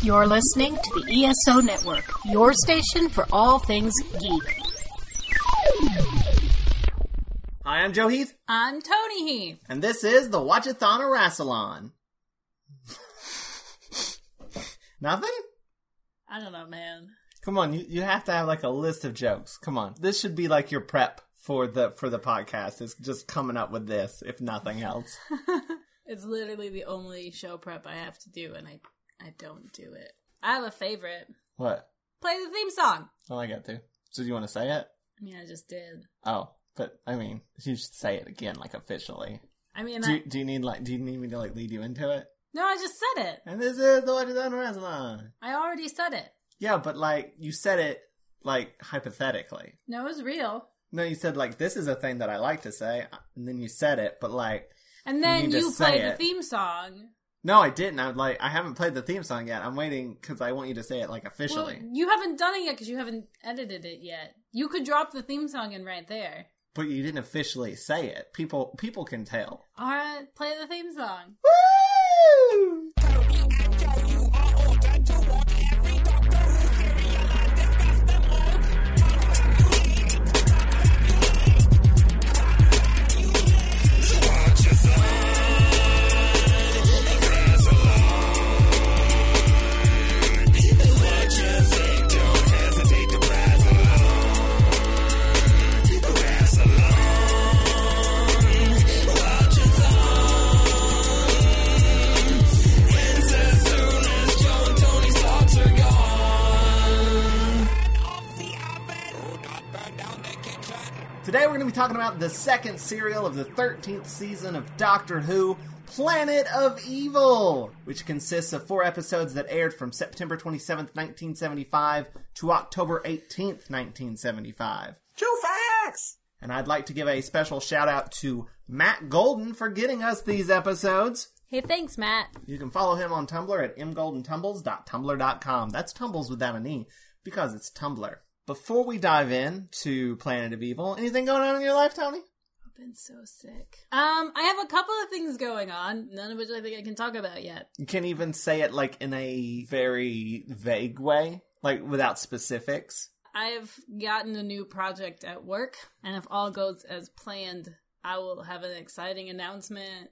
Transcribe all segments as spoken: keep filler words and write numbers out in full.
You're listening to the E S O Network, your station for all things geek. Hi, I'm Joe Heath. I'm Tony Heath. And this is the Watchathon or Rassalon. Nothing? I don't know, man. Come on, you, you have to have like a list of jokes. Come on. This should be like your prep for the for the podcast. It's just coming up with this, if nothing else. It's literally the only show prep I have to do, and I, I don't do it. I have a favorite. What? Play the theme song. Oh, I got to. So do you want to say it? I mean, I just did. Oh, but I mean, you should say it again, like officially. I mean, do you, I... do you need like do you need me to like lead you into it? No, I just said it. And this is the Watchathon or Rassalon. I already said it. Yeah, but like you said it like hypothetically. No, it's real. No, you said, like, this is a thing that I like to say, and then you said it, but, like... And then you, you played the it. theme song. No, I didn't. I, like, I haven't played the theme song yet. I'm waiting, because I want you to say it, like, officially. Well, you haven't done it yet, because you haven't edited it yet. You could drop the theme song in right there. But you didn't officially say it. People people can tell. Alright, play the theme song. Woo! Today we're going to be talking about the second serial of the thirteenth season of Doctor Who, Planet of Evil, which consists of four episodes that aired from September twenty-seventh, nineteen seventy-five to October eighteenth, nineteen seventy-five. True facts! And I'd like to give a special shout out to Matt Golden for getting us these episodes. Hey, thanks, Matt. You can follow him on Tumblr at m golden tumbles dot tumblr dot com. That's Tumbles without an E, because it's Tumblr. Before we dive in to Planet of Evil, anything going on in your life, Tony? I've been so sick. Um, I have a couple of things going on, none of which I think I can talk about yet. You can't even say it, like, in a very vague way, like, without specifics. I've gotten a new project at work, and if all goes as planned, I will have an exciting announcement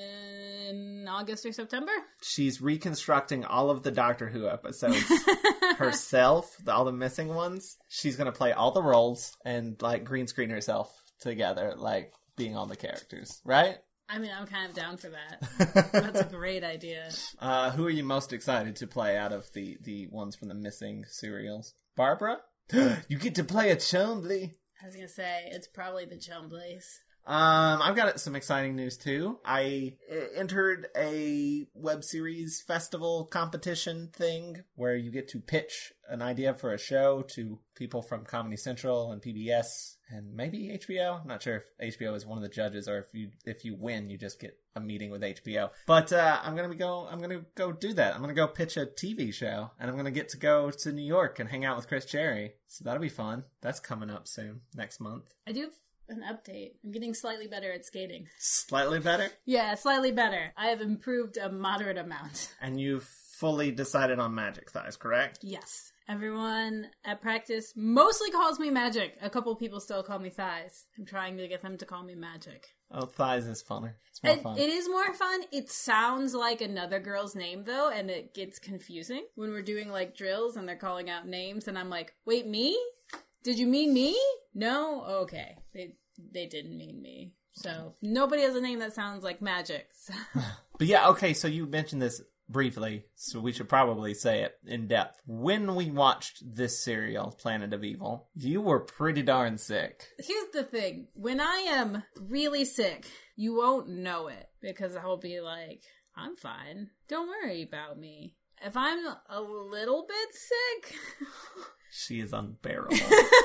in August or September. She's reconstructing all of the Doctor Who episodes herself, the, all the missing ones. She's going to play all the roles and, like, green screen herself together, like, being all the characters, right? I mean, I'm kind of down for that. That's a great idea. Uh, who are you most excited to play out of the, the ones from the missing serials? Barbara? You get to play a Chumbly. I was going to say, it's probably the Chumbleys. Um, I've got some exciting news too. I entered a web series festival competition thing where you get to pitch an idea for a show to people from Comedy Central and P B S and maybe H B O. I'm not sure if H B O is one of the judges or if you if you win you just get a meeting with H B O. But uh, I'm gonna be go. I'm gonna go do that. I'm gonna go pitch a T V show and I'm gonna get to go to New York and hang out with Chris Cherry. So that'll be fun. That's coming up soon next month. I do. An update. I'm getting slightly better at skating. Slightly better? Yeah, slightly better. I have improved a moderate amount. And you've fully decided on Magic Thighs, correct? Yes. Everyone at practice mostly calls me Magic. A couple people still call me Thighs. I'm trying to get them to call me Magic. Oh, Thighs is funner. It's more it, fun. It is more fun. It sounds like another girl's name, though, and it gets confusing when we're doing, like, drills and they're calling out names, and I'm like, wait, me? Did you mean me? No? Okay. They they didn't mean me. So, nobody has a name that sounds like Magic. So. But yeah, okay, so you mentioned this briefly, so we should probably say it in depth. When we watched this serial, Planet of Evil, you were pretty darn sick. Here's the thing. When I am really sick, you won't know it. Because I'll be like, I'm fine. Don't worry about me. If I'm a little bit sick... She is unbearable.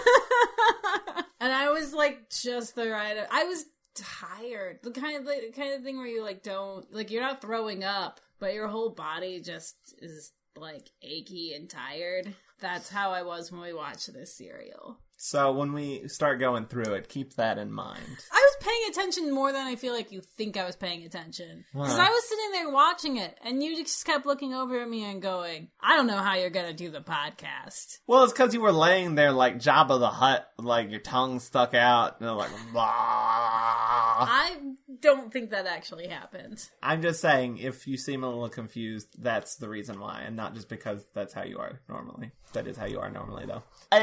And I was like just the right. I was tired. The kind of the kind of thing where you like don't like you're not throwing up, but your whole body just is like achy and tired. That's how I was when we watched this serial. So when we start going through it, keep that in mind. I was paying attention more than I feel like you think I was paying attention. Because Wow. I was sitting there watching it, and you just kept looking over at me and going, I don't know how you're going to do the podcast. Well, it's because you were laying there like Jabba the Hutt, like your tongue stuck out, and like, blah. I don't think that actually happened. I'm just saying, if you seem a little confused, that's the reason why, and not just because that's how you are normally. That is how you are normally, though.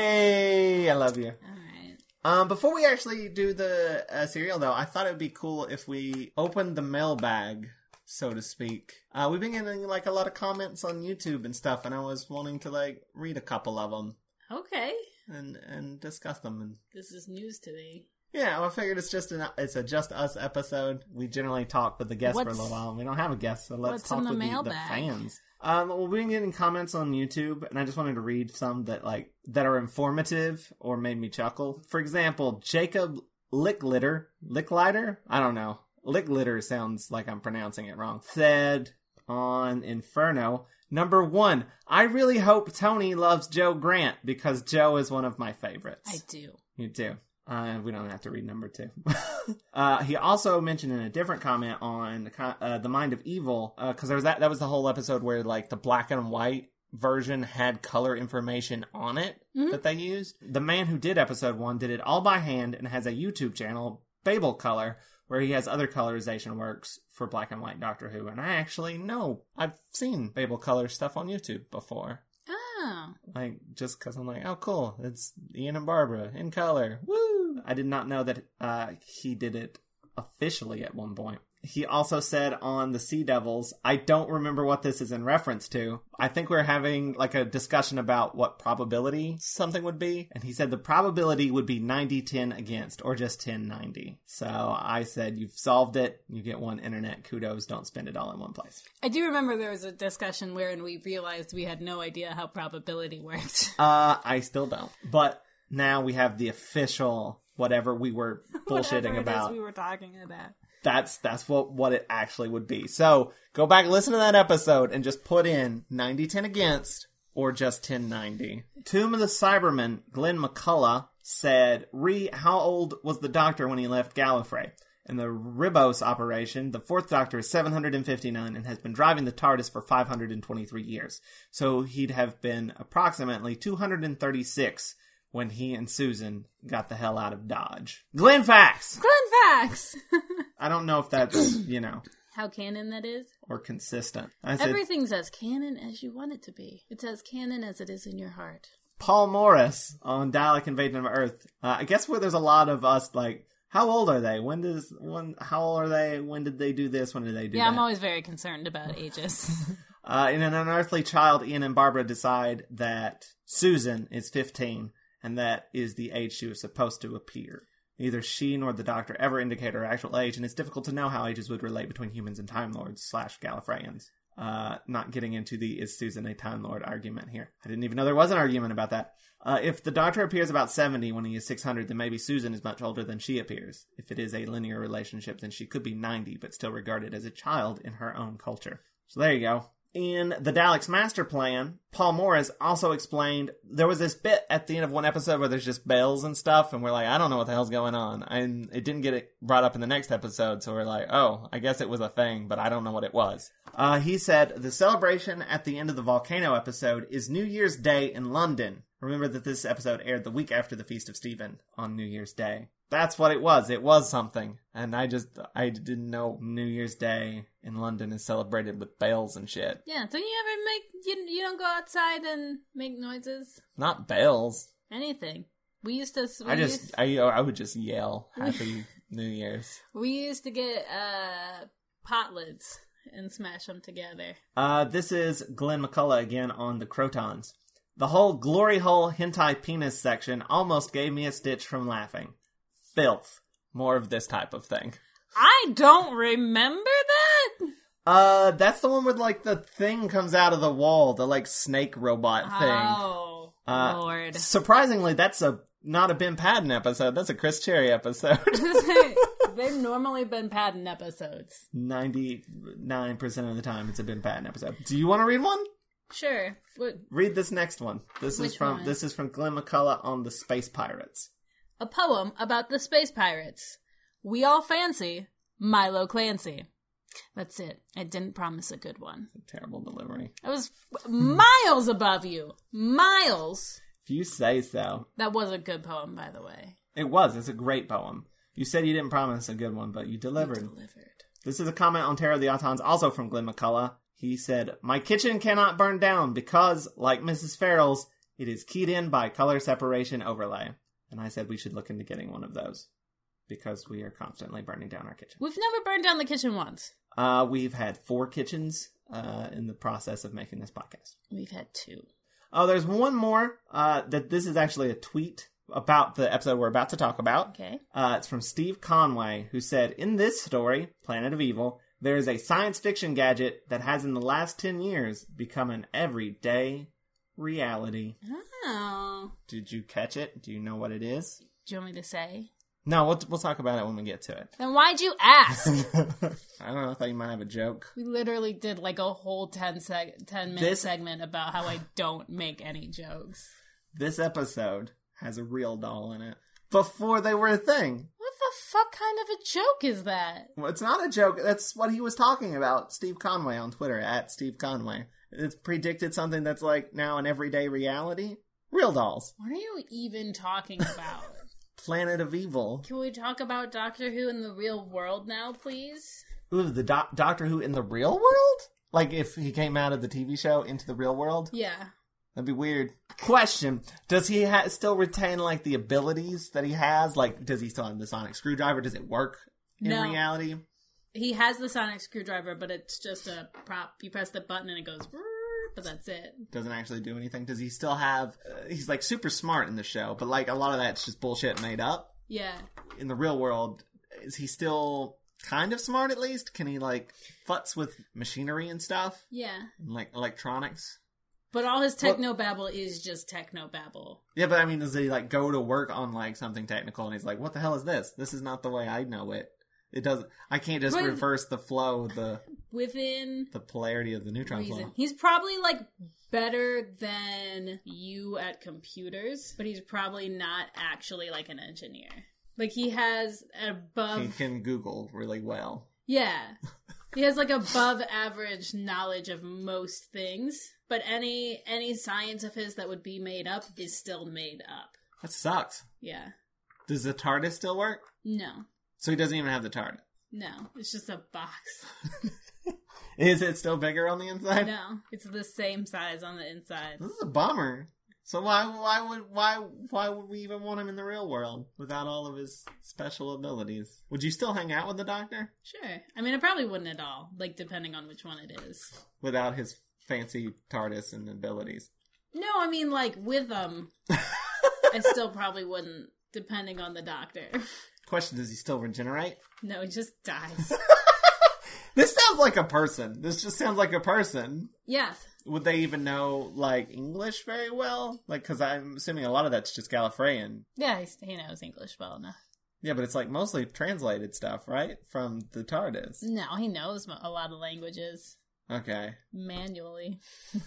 Hey, I love you. All right. Um, before we actually do the uh, cereal, though, I thought it would be cool if we opened the mailbag, so to speak. Uh, we've been getting, like, a lot of comments on YouTube and stuff, and I was wanting to, like, read a couple of them Okay. and, and discuss them. And This is news to me. yeah, well, I figured it's just an it's a just us episode. We generally talk with the guests for a What's- little while, and we don't have a guest, so let's what's talk in the with the, the mailbag? fans. Um, well, we've been getting comments on YouTube, and I just wanted to read some that like that are informative or made me chuckle. For example, Jacob Licklitter, Licklider, I don't know. Licklitter sounds like I'm pronouncing it wrong. Said on Inferno, number one, I really hope Tony loves Joe Grant because Joe is one of my favorites. I do. You do. Uh, we don't have to read number two. uh, he also mentioned in a different comment on uh, The Mind of Evil, because uh, there was that, that was the whole episode where like the black and white version had color information on it mm-hmm. that they used. The man who did episode one did it all by hand and has a YouTube channel, Babel Color, where he has other colorization works for black and white Doctor Who. And I actually know, I've seen Babel Color stuff on YouTube before. Oh. Like, just because I'm like, oh, cool, it's Ian and Barbara in color. Woo! I did not know that uh, he did it officially at one point. He also said on the Sea Devils, I don't remember what this is in reference to. I think we're having like a discussion about what probability something would be. And he said the probability would be ninety ten against, or just ten ninety. So I said, you've solved it. You get one internet kudos. Don't spend it all in one place. I do remember there was a discussion wherein we realized we had no idea how probability worked. Uh, I still don't. But now we have the official whatever we were bullshitting Whatever it about. is we were talking about. That's that's what, what it actually would be. So go back and listen to that episode and just put in ninety ten against or just ten ninety. Tomb of the Cybermen, Glenn McCullough, said, Re, how old was the Doctor when he left Gallifrey? In the Ribos operation, the fourth Doctor is seven hundred fifty-nine and has been driving the TARDIS for five hundred twenty-three years. So he'd have been approximately two hundred thirty-six when he and Susan got the hell out of Dodge. Glenn Facts! Glenn Facts! I don't know if that's, you know, how canon that is? or consistent. I said, Everything's as canon as you want it to be. It's as canon as it is in your heart. Paul Morris on Dalek Invasion of Earth. Uh, I guess where there's a lot of us, like, how old are they? When does, when, how old are they? When did they do this? When did they do yeah, that? I'm always very concerned about ages. uh, in An Unearthly Child, Ian and Barbara decide that Susan is fifteen, and that is the age she was supposed to appear. Neither she nor the Doctor ever indicate her actual age, and it's difficult to know how ages would relate between humans and Time Lords slash Gallifreyans. Uh, not getting into the is Susan a Time Lord argument here. I didn't even know there was an argument about that. Uh, if the Doctor appears about seventy when he is six hundred, then maybe Susan is much older than she appears. If it is a linear relationship, then she could be ninety, but still regarded as a child in her own culture. So there you go. In the Daleks' Master Plan, Paul Morris also explained there was this bit at the end of one episode where there's just bells and stuff, and we're like, I don't know what the hell's going on. And it didn't get it brought up in the next episode, so we're like, oh, I guess it was a thing, but I don't know what it was. Uh, he said, the celebration at the end of the Volcano episode is New Year's Day in London. Remember that this episode aired the week after the Feast of Stephen on New Year's Day. That's what it was. It was something. And I just, I didn't know New Year's Day in London is celebrated with bells and shit. Yeah, don't you ever make, you, you don't go outside and make noises? Not bells. Anything. We used to, we I just, used, I, I would just yell Happy New Year's. we used to get, uh, pot lids and smash them together. Uh, this is Glenn McCullough again on the Crotons. The whole glory hole hentai penis section almost gave me a stitch from laughing. Filth. More of this type of thing. I don't remember that. Uh, that's the one where, like, the thing comes out of the wall, the, like, snake robot thing. Oh, uh, Lord. Surprisingly, that's a not a Ben Padden episode. That's a Chris Cherry episode. They've normally been Padden episodes. ninety-nine percent of the time, it's a Ben Padden episode. Do you want to read one? Sure. What? Read this next one. This Which is from one? this is from Glenn McCullough on the Space Pirates. A poem about the space pirates. We all fancy Milo Clancy. That's it. I didn't promise a good one. Terrible delivery. I was miles above you. Miles. If you say so. That was a good poem, by the way. It was. It's a great poem. You said you didn't promise a good one, but you delivered. You delivered. This is a comment on Terror of the Autons, also from Glenn McCullough. He said, "My kitchen cannot burn down because, like Missus Farrell's, it is keyed in by color separation overlay." And I said we should look into getting one of those because we are constantly burning down our kitchen. We've never burned down the kitchen once. Uh, we've had four kitchens uh, in the process of making this podcast. We've had two. Oh, there's one more. Uh, that this is actually a tweet about the episode we're about to talk about. Okay. Uh, it's from Steve Conway, who said, "In this story, Planet of Evil, there is a science fiction gadget that has in the last ten years become an everyday reality." Oh. Did you catch it? Do you know what it is? Do you want me to say? No, we'll, we'll talk about it when we get to it. Then why'd you ask? I don't know, I thought you might have a joke. We literally did like a whole ten, seg- ten minute This- segment about how I don't make any jokes. This episode has a real doll in it. Before they were a thing. What the fuck kind of a joke is that? Well, it's not a joke. That's what he was talking about. Steve Conway on Twitter, at Steve Conway. It's predicted something that's like now an everyday reality. Real dolls. What are you even talking about? Planet of Evil. Can we talk about Doctor Who in the real world now, please? Ooh, the doc- Doctor Who in the real world? Like if he came out of the T V show into the real world? Yeah. That'd be weird. Question. Does he ha- still retain, like, the abilities that he has? Like, does he still have the sonic screwdriver? Does it work in No. reality? He has the sonic screwdriver, but it's just a prop. You press the button and it goes, but that's it. Doesn't actually do anything? Does he still have... Uh, he's, like, super smart in the show, but, like, a lot of that's just bullshit made up. Yeah. In the real world, is he still kind of smart, at least? Can he, like, futz with machinery and stuff? Yeah. And, like, electronics? But all his technobabble is just technobabble. Yeah, but I mean, does he, like, go to work on, like, something technical and he's like, what the hell is this? This is not the way I know it. It doesn't... I can't just But- reverse the flow, the Within the polarity of the neutron reason. flow. He's probably, like, better than you at computers, but he's probably not actually, like, an engineer. Like, he has above... He can Google really well. Yeah. He has, like, above average knowledge of most things, but any any science of his that would be made up is still made up. That sucks. Yeah. Does the TARDIS still work? No. So he doesn't even have the TARDIS. No. It's just a box. Is it still bigger on the inside? No. It's the same size on the inside. This is a bummer. So why why would why why would we even want him in the real world without all of his special abilities? Would you still hang out with the Doctor Sure. I mean, I probably wouldn't at all, like, depending on which one it is. without his fancy TARDIS and abilities? No, I mean, like, with them, I still probably wouldn't, depending on the Doctor. Question: does he still regenerate? No, he just dies. This sounds like a person. This just sounds like a person. Yes. Would they even know, like, English very well? Like, because I'm assuming a lot of that's just Gallifreyan. Yeah, he, he knows English well enough. Yeah, but it's, like, mostly translated stuff, right? From the TARDIS. No, he knows mo- a lot of languages. Okay. Manually.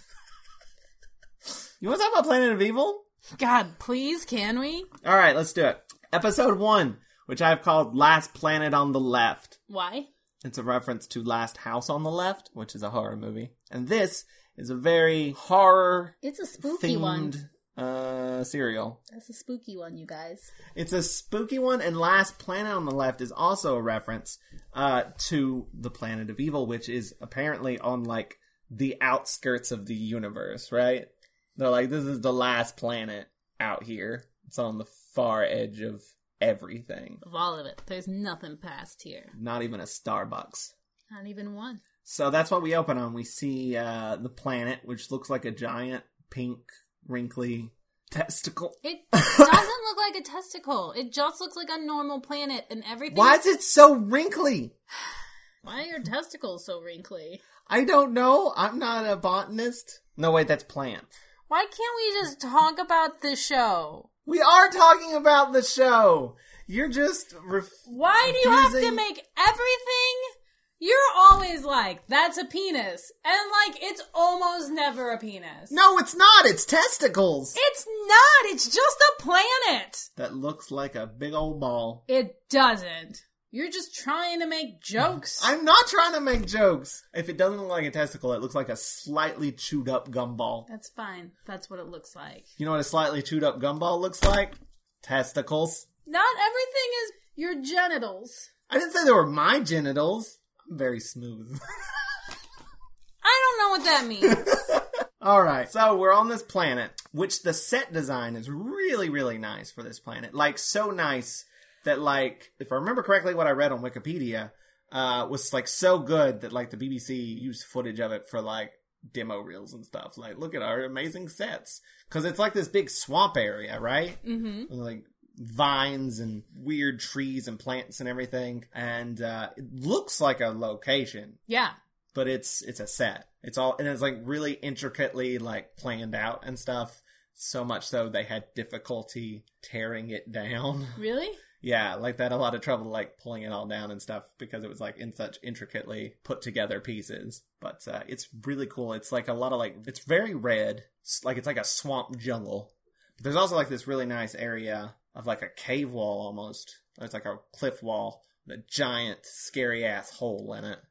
You want to talk about Planet of Evil? God, please, can we? All right, let's do it. Episode one, which I've called Last Planet on the Left. Why? It's a reference to Last House on the Left, which is a horror movie. And this is a very horror It's a spooky one. themed uh, serial. That's a spooky one, you guys. It's a spooky one, and Last Planet on the Left is also a reference uh, to the Planet of Evil, which is apparently on, like, the outskirts of the universe, right? They're like, this is the last planet out here. It's on the far edge of everything. Of all of it, there's nothing past here. Not even a Starbucks. Not even one. So that's what we open on. We see uh, the planet, which looks like a giant, pink, wrinkly testicle. It doesn't look like a testicle. It just looks like a normal planet, and everything... Why is it so wrinkly? Why are your testicles so wrinkly? I don't know. I'm not a botanist. No, wait, that's plants. Why can't we just talk about the show? We are talking about the show. You're just ref- Why do you have to refusing- make everything You're always like, that's a penis. And, like, it's almost never a penis. No, it's not. It's testicles. It's not. It's just a planet. That looks like a big old ball. It doesn't. You're just trying to make jokes. I'm not trying to make jokes. If it doesn't look like a testicle, it looks like a slightly chewed up gumball. That's fine. That's what it looks like. You know what a slightly chewed up gumball looks like? Testicles. Not everything is your genitals. I didn't say they were my genitals. I'm very smooth. I don't know what that means. Alright, so we're on this planet, which the set design is really, really nice for this planet. Like, so nice that, like, if I remember correctly what I read on Wikipedia, uh, was, like, so good that, like, the B B C used footage of it for, like, demo reels and stuff. Like, look at our amazing sets. Because it's, like, this big swamp area, right? Mm-hmm. Like, vines and weird trees and plants and everything. And, uh, it looks like a location. Yeah. But it's, it's a set. It's all, and it's, like, really intricately, like, planned out and stuff. So much so they had difficulty tearing it down. Really? Yeah, like, they had a lot of trouble, like, pulling it all down and stuff because it was, like, in such intricately put together pieces. But uh, it's really cool. It's, like, a lot of, like, it's very red. It's like, it's like a swamp jungle. But there's also, like, this really nice area of, like, a cave wall almost. It's like a cliff wall with a giant, scary-ass hole in it.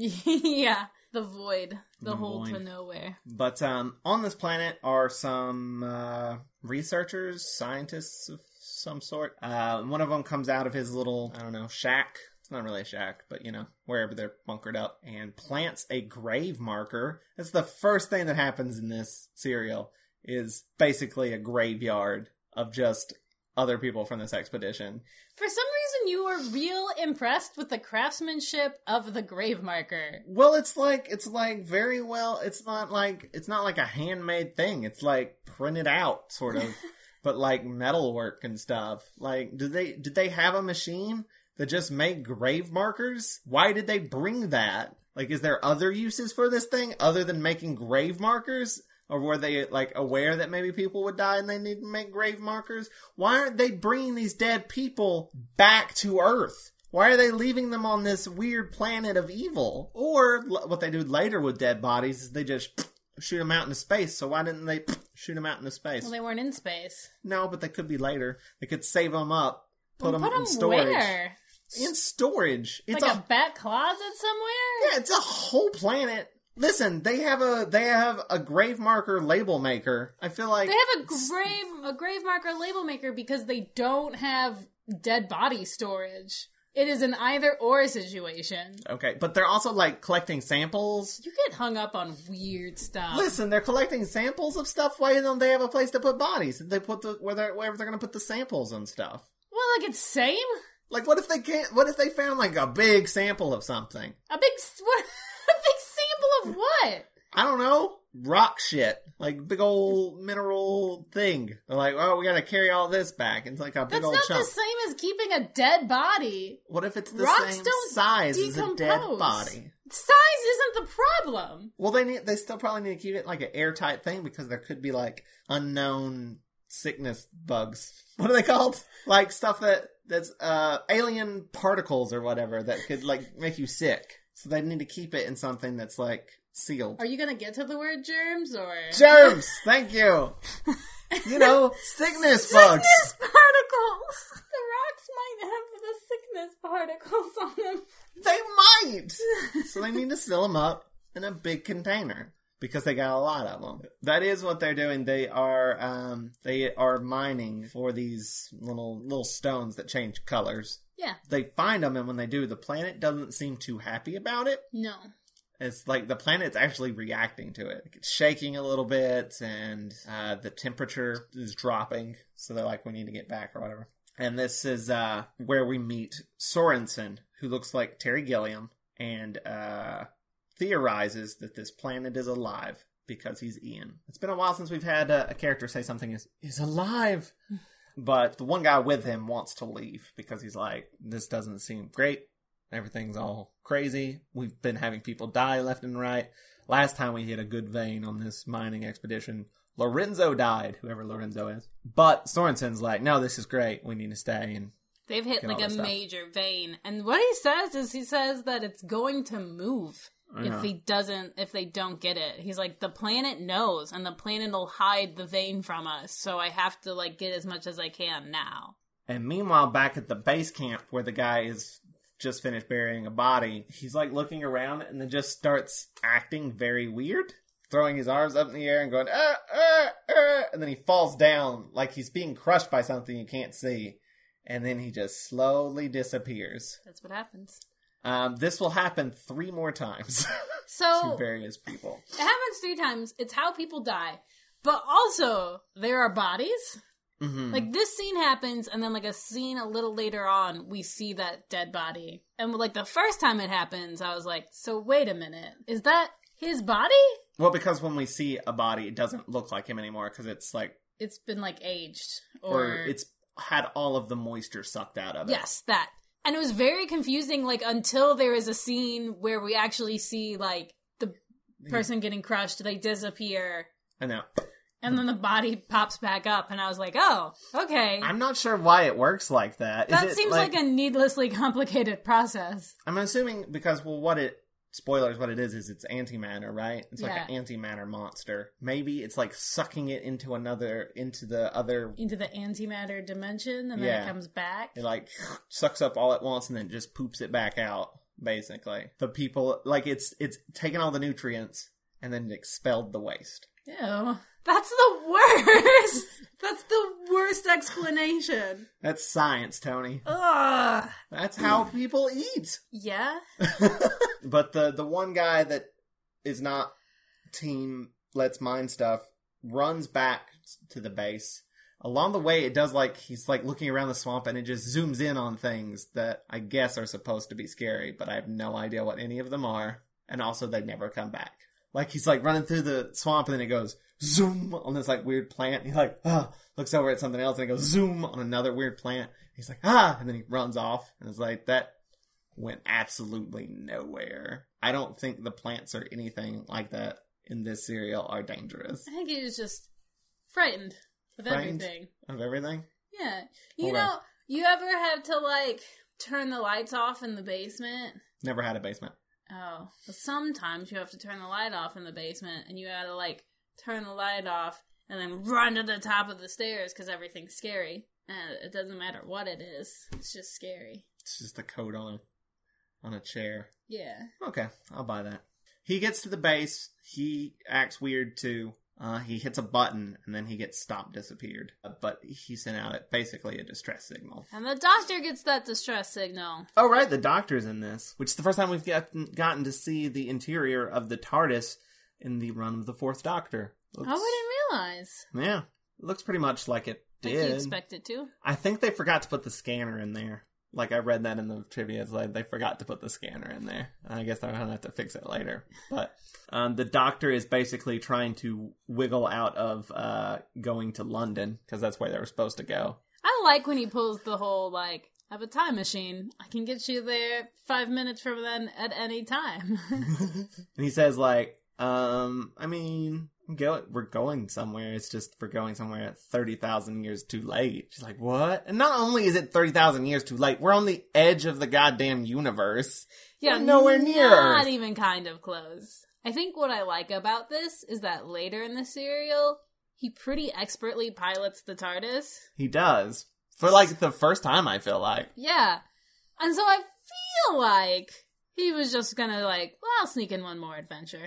Yeah, the void. The, The hole void. to nowhere. But um, on this planet are some uh, researchers, scientists of some sort. Uh, one of them comes out of his little, I don't know, shack. It's not really a shack, but, you know, wherever they're bunkered up, and plants a grave marker. That's the first thing that happens in this serial, is basically a graveyard of just other people from this expedition. For some reason, you were real impressed with the craftsmanship of the grave marker. Well, it's like, it's like very well, it's not like, it's not like a handmade thing. It's like printed out, sort of. But like metalwork and stuff. Like, did they did they have a machine that just made grave markers? Why did they bring that? Like, is there other uses for this thing other than making grave markers? Or were they, like, aware that maybe people would die and they need to make grave markers? Why aren't they bringing these dead people back to Earth? Why are they leaving them on this weird planet of evil? Or l- what they do later with dead bodies is they just shoot them out into space. So why didn't they shoot them out into space? Well, they weren't in space. No, but they could be later. They could save them up, put Well, them put in 'em storage. where? In storage. It's Like a, a back closet somewhere? yeah, it's a whole planet. Listen, they have a they have a grave marker label maker. I feel like They have a grave a grave marker label maker because they don't have dead body storage. It is an either or situation. okay, but they're also like collecting samples. You get hung up on weird stuff. Listen, they're collecting samples of stuff. Why don't they have a place to put bodies? They put the where they're wherever they're gonna put the samples and stuff. Well, like it's same? Like, what if they can't? What if they found like a big sample of something? A big s- what? A big sample of what? I don't know. Rock shit. Like, big old mineral thing. They're like, oh, we gotta carry all this back. It's like a big That's old not chunk. the same as keeping a dead body. What if it's the Rocks same don't size as a dead decompose. body? Size isn't the problem. Well, they need. They still probably need to keep it like an airtight thing because there could be like unknown sickness bugs. What are they called? Like stuff that that's uh alien particles or whatever that could like make you sick. So they need to keep it in something that's like sealed. Are you gonna get to the word germs or Germs. Thank you. You know, sickness bugs. sickness particles? The rocks might have the sickness particles on them. They might. So they need to seal them up in a big container because they got a lot of them. That is what they're doing. They are um they are mining for these little little stones that change colors. Yeah. They find them, and when they do, the planet doesn't seem too happy about it. No. It's like the planet's actually reacting to it. It's shaking a little bit, and uh, the temperature is dropping. So they're like, we need to get back or whatever. And this is uh, where we meet Sorensen, who looks like Terry Gilliam, and uh, theorizes that this planet is alive because he's Ian. It's been a while since we've had uh, a character say something is, is alive. But the one guy with him wants to leave because he's like, this doesn't seem great. Everything's all crazy. We've been having people die left and right. Last time we hit a good vein on this mining expedition, Lorenzo died, whoever Lorenzo is. But Sorensen's like, no, this is great. We need to stay and They've hit Get like all a this stuff. major vein. And what he says is he says that it's going to move Yeah. if he doesn't, if they don't get it. He's like, the planet knows and the planet will hide the vein from us. So I have to like get as much as I can now. And meanwhile, back at the base camp where the guy is just finished burying a body, he's like looking around and then just starts acting very weird, throwing his arms up in the air and going, ah, ah, ah, and then he falls down like he's being crushed by something you can't see. And then he just slowly disappears. That's what happens. Um, this will happen three more times So to various people. it happens three times. It's how people die. But also, there are bodies. Mm-hmm. Like, this scene happens, and then, like, a scene a little later on, we see that dead body. And, like, the first time it happens, I was like, so wait a minute. Is that his body? Well, because when we see a body, it doesn't look like him anymore because it's like, It's been, like, aged. or, Or, it's had all of the moisture sucked out of it. yes, that. And it was very confusing, like, until there is a scene where we actually see, like, the person getting crushed, they disappear, I know. and then the body pops back up, and I was like, oh, okay. I'm not sure why it works like that. Is That it seems like, a needlessly complicated process. I'm assuming because, well, what it, spoilers, what it is, is it's antimatter, right? It's like Yeah. an antimatter monster. Maybe it's like sucking it into another, into the other, Into the antimatter dimension, and then Yeah. it comes back. it like sucks up all at once and then just poops it back out, basically. The people, like it's, it's taken all the nutrients and then expelled the waste. Ew. That's the worst! That's the worst explanation. That's science, Tony. Ugh. That's how people eat. Yeah? But the the one guy that is not team Let's Mine stuff runs back to the base. Along the way, it does like he's like looking around the swamp and it just zooms in on things that I guess are supposed to be scary, but I have no idea what any of them are. And also, they never come back. Like he's like running through the swamp and then it goes zoom on this like weird plant. And he like ah looks over at something else and it goes zoom on another weird plant. He's like ah, and then he runs off and it's like that went absolutely nowhere. I don't think the plants or anything like that in this serial are dangerous. I think he was just frightened of Frightened? everything. Of everything? Yeah. You Okay. know, you ever have to, like, turn the lights off in the basement? Never had a basement. Oh. But sometimes you have to turn the light off in the basement, and you gotta, like, turn the light off and then run to the top of the stairs because everything's scary. And it doesn't matter what it is. It's just scary. It's just a coat on a on a chair. Yeah. Okay, I'll buy that. He gets to the base. He acts weird too. Uh, he hits a button and then he gets stopped, disappeared. Uh, but he sent out it basically a distress signal. And the doctor gets that distress signal. Oh right, the doctor's in this, which is the first time we've gotten gotten to see the interior of the TARDIS in the run of the Fourth Doctor. Looks, I wouldn't realize. Yeah, it looks pretty much like it Like did. you expect it to. I think they forgot to put the scanner in there. Like, I read that in the trivia. It's like they forgot to put the scanner in there. I guess they're going to have to fix it later. But um, the doctor is basically trying to wiggle out of uh, going to London, because that's where they were supposed to go. I like when he pulls the whole, like, I have a time machine. I can get you there five minutes from then at any time. And he says, like, um, I mean, go, we're going somewhere. It's just we're going somewhere at thirty thousand years too late. She's like, what? And not only is it thirty thousand years too late, we're on the edge of the goddamn universe. Yeah, We're nowhere near Not Earth. even kind of close. I think what I like about this is that later in the serial, he pretty expertly pilots the TARDIS. He does. For, like, the first time, I feel like. Yeah. And so I feel like he was just gonna, like, well, I'll sneak in one more adventure.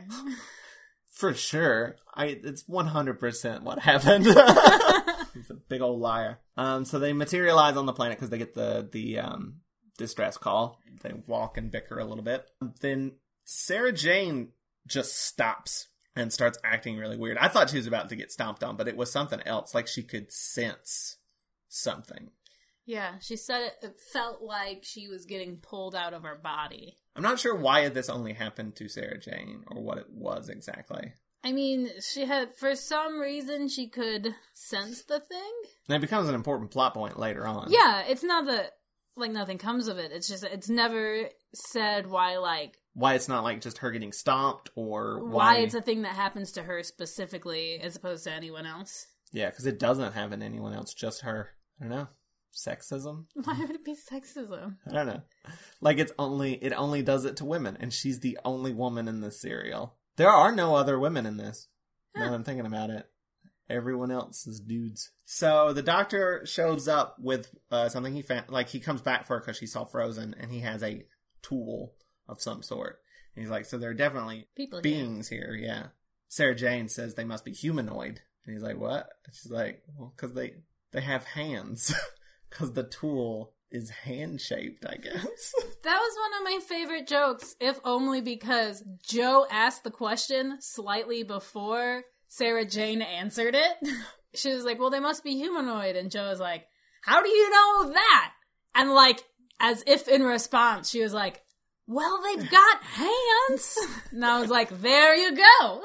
For sure. I it's one hundred percent what happened. He's a big old liar. Um, so they materialize on the planet because they get the, the um, distress call. They walk and bicker a little bit. Then Sarah Jane just stops and starts acting really weird. I thought she was about to get stomped on, but it was something else. Like she could sense something. Yeah, she said it, it felt like she was getting pulled out of her body. I'm not sure why this only happened to Sarah Jane or what it was exactly. I mean, she had, for some reason, she could sense the thing. And it becomes an important plot point later on. Yeah, it's not that, like, nothing comes of it. It's just, it's never said why, like... Why it's not, like, just her getting stomped or Why, why... it's a thing that happens to her specifically as opposed to anyone else. Yeah, because it doesn't happen to anyone else, just her. I don't know. sexism. Why would it be sexism? I don't know. Like it's only it only does it to women, and she's the only woman in this serial. There are no other women in this. Huh. Now that I'm thinking about it, everyone else is dudes. So the doctor shows up with uh, something he found. Like he comes back for her because she saw Frozen, and he has a tool of some sort. And he's like, so there are definitely people beings here. here. Yeah. Sarah Jane says they must be humanoid, and he's like, what? And she's like, well, because they they have hands. Because the tool is hand-shaped, I guess. That was one of my favorite jokes, if only because Joe asked the question slightly before Sarah Jane answered it. She was like, well, they must be humanoid. And Joe was like, how do you know that? And like, as if in response, she was like, well, they've got hands. And I was like, there you go.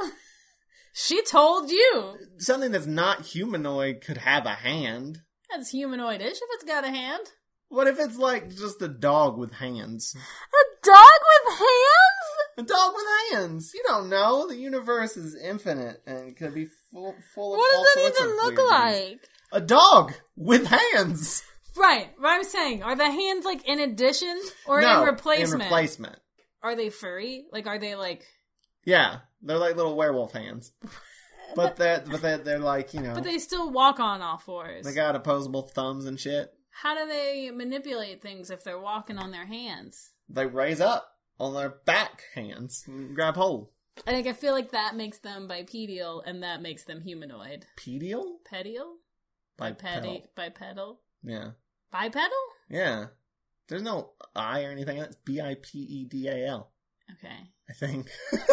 She told you. Something that's not humanoid could have a hand. That's humanoid-ish if it's got a hand. What if it's like just a dog with hands? A dog with hands? A dog with hands. You don't know. The universe is infinite and could be full, full of what all does that sorts even of look weird like? things. A dog with hands. Right. What I'm saying, are the hands like in addition or no, in replacement? in replacement. Are they furry? Like, are they like... Yeah. They're like little werewolf hands. But they're, but they're, they're like, you know... But they still walk on all fours. They got opposable thumbs and shit. How do they manipulate things if they're walking on their hands? They raise up on their back hands and grab hold. I think I feel like that makes them bipedal, and that makes them humanoid. Pedial? Pedial? Bipedal. Bipedal? Yeah. Bipedal? Yeah. There's no I or anything. It's B I P E D A L. Okay. I think.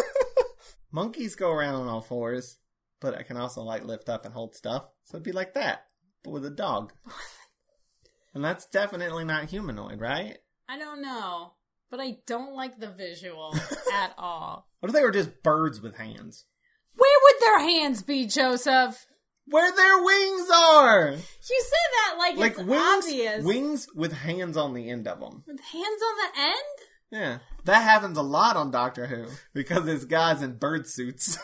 Monkeys go around on all fours, but I can also like lift up and hold stuff. So it'd be like that, but with a dog. And that's definitely not humanoid, right? I don't know, but I don't like the visual at all. What if they were just birds with hands? Where would their hands be, Joseph? Where their wings are! You say that like, Like it's wings, obvious. wings with hands on the end of them. With hands on the end? Yeah. That happens a lot on Doctor Who, because there's guys in bird suits.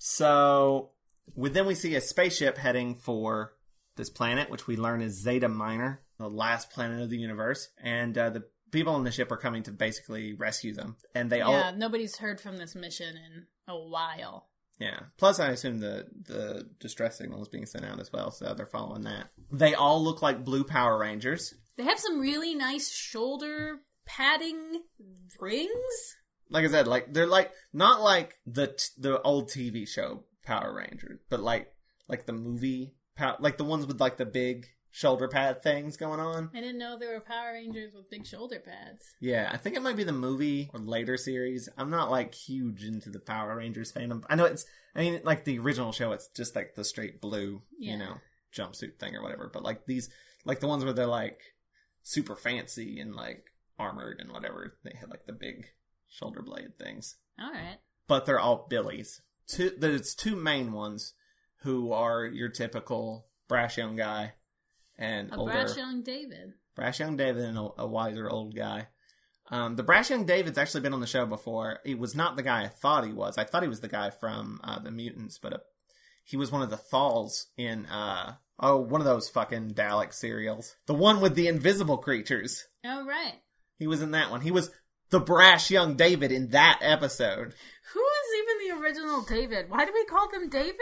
So, with then we see a spaceship heading for this planet, which we learn is Zeta Minor, the last planet of the universe. And uh, the people on the ship are coming to basically rescue them. And they Yeah, all... Yeah, nobody's heard from this mission in a while. Yeah. Plus, I assume the, the distress signal is being sent out as well, so they're following that. They all look like blue Power Rangers. They have some really nice shoulder padding rings. Like I said, like they're like not like the t- the old T V show Power Rangers, but like like the movie, pow- like the ones with like the big shoulder pad things going on. I didn't know there were Power Rangers with big shoulder pads. Yeah, I think it might be the movie or later series. I'm not like huge into the Power Rangers fandom. I know it's, I mean, like the original show, it's just like the straight blue, yeah. you know, jumpsuit thing or whatever. But like these, like the ones where they're like super fancy and like armored and whatever, they have like the big shoulder blade things. All right. But they're all Billies. Two, there's two main ones who are your typical brash young guy. And a older, brash young David. Brash young David and a, a wiser old guy. Um, the brash young David's actually been on the show before. He was not the guy I thought he was. I thought he was the guy from uh, The Mutants, but uh, he was one of the Thals in, uh, oh, one of those fucking Dalek serials. The one with the invisible creatures. Oh, right. He was in that one. He was the brash young David in that episode. Who is even the original David? Why do we call them David?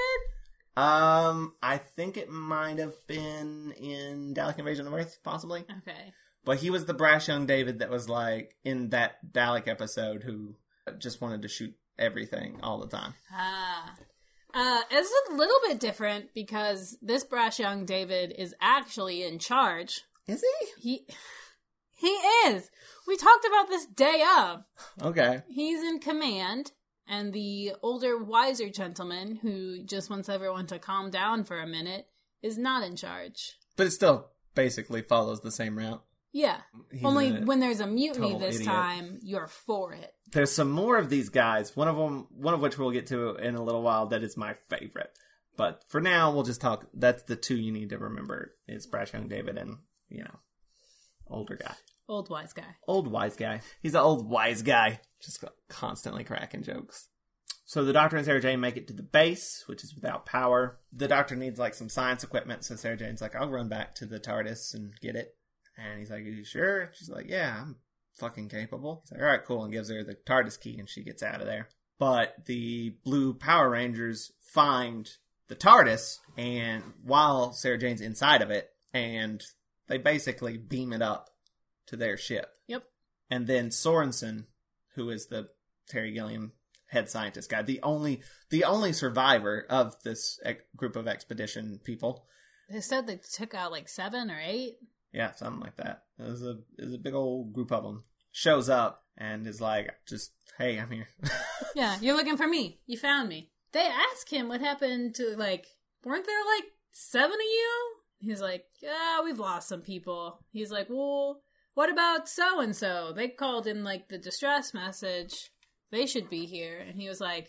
Um, I think it might have been in Dalek Invasion of Earth, possibly. Okay. But he was the brash young David that was like in that Dalek episode who just wanted to shoot everything all the time. Ah. Uh, it's a little bit different because this brash young David is actually in charge. Is he? He he is. We talked about this day of. Okay. He's in command. And the older, wiser gentleman, who just wants everyone to calm down for a minute, is not in charge. But it still basically follows the same route. Yeah. He's Only when there's a mutiny this idiot. time, you're for it. There's some more of these guys, one of them, one of which we'll get to in a little while, that is my favorite. But for now, we'll just talk, that's the two you need to remember. It's Brash Young David and, you know, older guy. Old wise guy. Old wise guy. He's an old wise guy. Just constantly cracking jokes. So the Doctor and Sarah Jane make it to the base, which is without power. The Doctor needs like some science equipment, so Sarah Jane's like, I'll run back to the TARDIS and get it. And he's like, are you sure? She's like, yeah, I'm fucking capable. He's like, all right, cool, and gives her the TARDIS key, and she gets out of there. But the blue Power Rangers find the TARDIS, and while Sarah Jane's inside of it, and they basically beam it up to their ship. Yep. And then Sorensen, who is the Terry Gilliam head scientist guy, the only the only survivor of this ex- group of expedition people. They said they took out like seven or eight. Yeah, something like that. It was a it was a big old group of them. Shows up and is like, just, hey, I'm here. Yeah, you're looking for me. You found me. They ask him what happened to, like, weren't there like seven of you? He's like, yeah, we've lost some people. He's like, well, what about so-and-so? They called in, like, the distress message. They should be here. And he was like,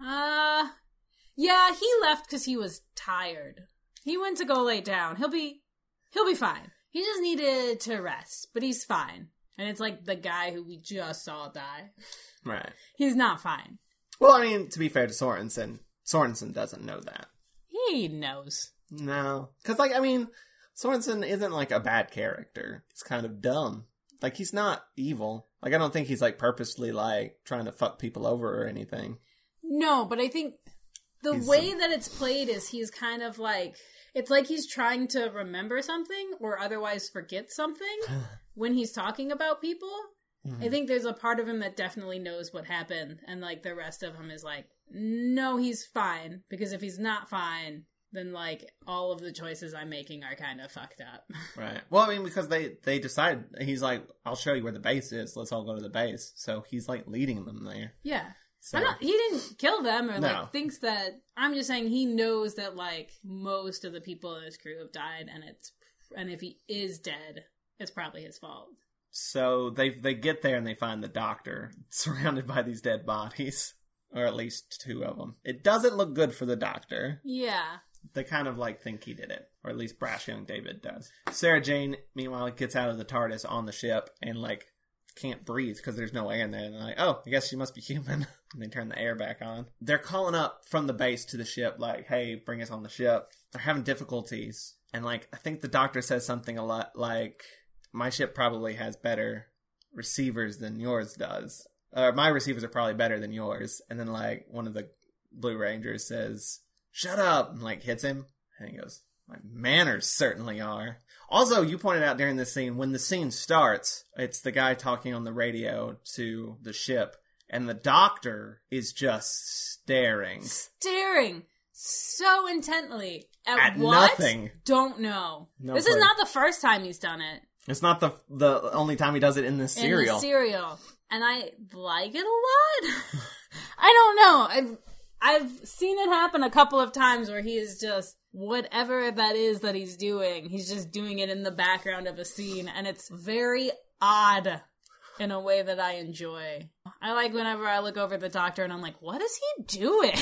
uh, yeah, he left because he was tired. He went to go lay down. He'll be, he'll be fine. He just needed to rest, but he's fine. And it's like the guy who we just saw die. Right. He's not fine. Well, I mean, to be fair to Sorensen, Sorensen doesn't know that. He knows. No. Because, like, I mean, Sorensen isn't, like, a bad character. He's kind of dumb. Like, he's not evil. Like, I don't think he's, like, purposely, like, trying to fuck people over or anything. No, but I think the He's way some- that it's played is he's kind of like, it's like he's trying to remember something or otherwise forget something when he's talking about people. Mm-hmm. I think there's a part of him that definitely knows what happened, and, like, the rest of him is like, no, he's fine, because if he's not fine, then, like, all of the choices I'm making are kind of fucked up. Right. Well, I mean, because they, they decide, he's like, I'll show you where the base is, let's all go to the base. So he's, like, leading them there. Yeah. So. I'm not, he didn't kill them or, No. like, thinks that, I'm just saying he knows that, like, most of the people in his crew have died, and it's, and if he is dead, it's probably his fault. So they they get there and they find the doctor surrounded by these dead bodies, or at least two of them. It doesn't look good for the doctor. Yeah. They kind of like think he did it, or at least Brash Young David does. Sarah Jane, meanwhile, gets out of the TARDIS on the ship and like can't breathe because there's no air in there. And they're like, oh, I guess she must be human. And they turn the air back on. They're calling up from the base to the ship like, hey, bring us on the ship. They're having difficulties. And like, I think the doctor says something a lot like, my ship probably has better receivers than yours does. Or my receivers are probably better than yours. And then, like, one of the Blue Rangers says, shut up, and, like, hits him. And he goes, my manners certainly are. Also, you pointed out during this scene, when the scene starts, it's the guy talking on the radio to the ship. And the doctor is just staring. Staring so intently. At, At what? nothing. Don't know. No this clue. is not the first time he's done it. It's not the the only time he does it in this In serial. the cereal. And I like it a lot. I don't know. I've I've seen it happen a couple of times where he is just, whatever that is that he's doing, he's just doing it in the background of a scene. And it's very odd in a way that I enjoy. I like whenever I look over at the doctor and I'm like, what is he doing?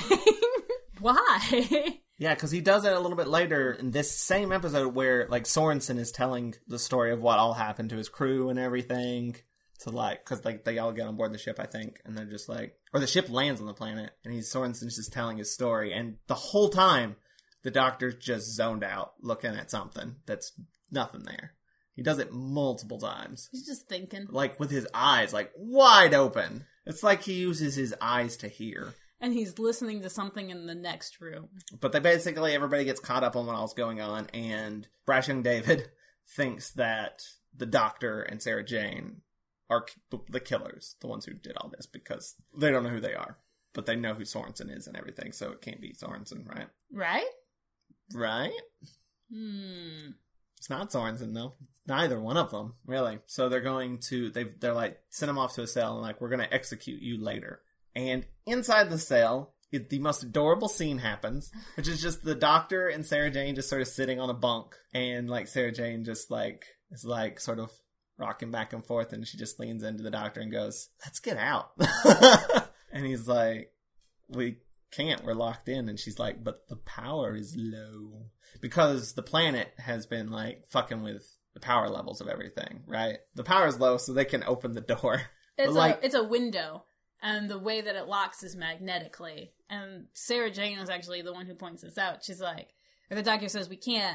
Why? Yeah, because he does it a little bit later in this same episode where, like, Sorensen is telling the story of what all happened to his crew and everything. To, like, because, like, they all get on board the ship, I think, and they're just, like... Or the ship lands on the planet, and he's Sorensen's just telling his story. And the whole time, the doctor's just zoned out, looking at something that's nothing there. He does it multiple times. He's just thinking. Like, with his eyes, like, wide open. It's like he uses his eyes to hear. And he's listening to something in the next room. But they basically, everybody gets caught up on what all's going on, and Brash Young David thinks that the doctor and Sarah Jane are the killers, the ones who did all this, because they don't know who they are. But they know who Sorensen is and everything, so it can't be Sorensen, right? Right? Right? Hmm. It's not Sorensen, though. Neither one of them, really. So they're going to, they they're like, send him off to a cell, and like, we're going to execute you later. And inside the cell, it, the most adorable scene happens, which is just the doctor and Sarah Jane just sort of sitting on a bunk. And, like, Sarah Jane just, like, is, like, sort of rocking back and forth. And she just leans into the doctor and goes, let's get out. And he's like, we can't. We're locked in. And she's like, but the power is low. Because the planet has been, like, fucking with the power levels of everything, right? The power is low, so they can open the door. It's, But, like, a, it's a window. And the way that it locks is magnetically. And Sarah Jane is actually the one who points this out. She's like, or the doctor says, we can't,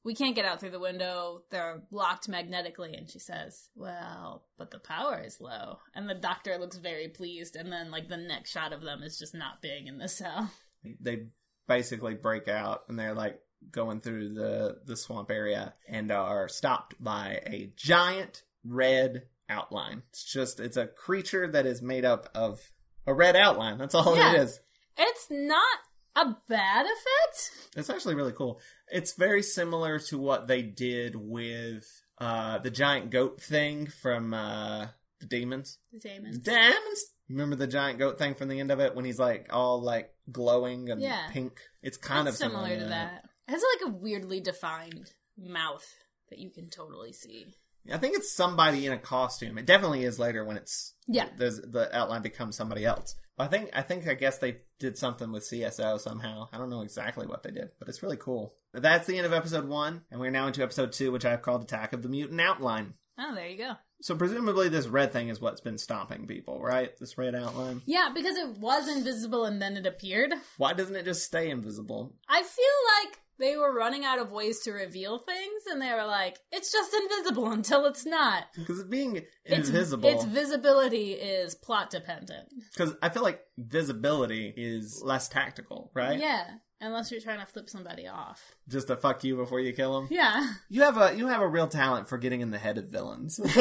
we can't get out through the window. They're locked magnetically. And she says, well, but the power is low. And the doctor looks very pleased. And then, like, the next shot of them is just not big in the cell. They basically break out, and they're, like, going through the, the swamp area and are stopped by a giant red outline. It's just, it's a creature that is made up of a red outline. That's all Yeah. it is. It's not a bad effect. It's actually really cool. It's very similar to what they did with uh, the giant goat thing from uh, the Demons. The Demons. Demons! Remember the giant goat thing from the end of it when he's like all like glowing and Yeah. pink? It's kind It's of similar, similar to that. It has like a weirdly defined mouth that you can totally see. I think it's somebody in a costume. It definitely is later when it's Yeah. There's the outline becomes somebody else. I think I think I guess they did something with C S O somehow. I don't know exactly what they did, but it's really cool. But that's the end of episode one, and we're now into episode two, which I've called Attack of the Mutant Outline. Oh, there you go. So presumably this red thing is what's been stopping people, right? This red outline. Yeah, because it was invisible and then it appeared. Why doesn't it just stay invisible? I feel like they were running out of ways to reveal things, and they were like, it's just invisible until it's not. Because being It's, invisible... its visibility is plot dependent. Because I feel like visibility is less tactical, right? Yeah, unless you're trying to flip somebody off. Just to fuck you before you kill them. Yeah. You have a you have a real talent for getting in the head of villains. What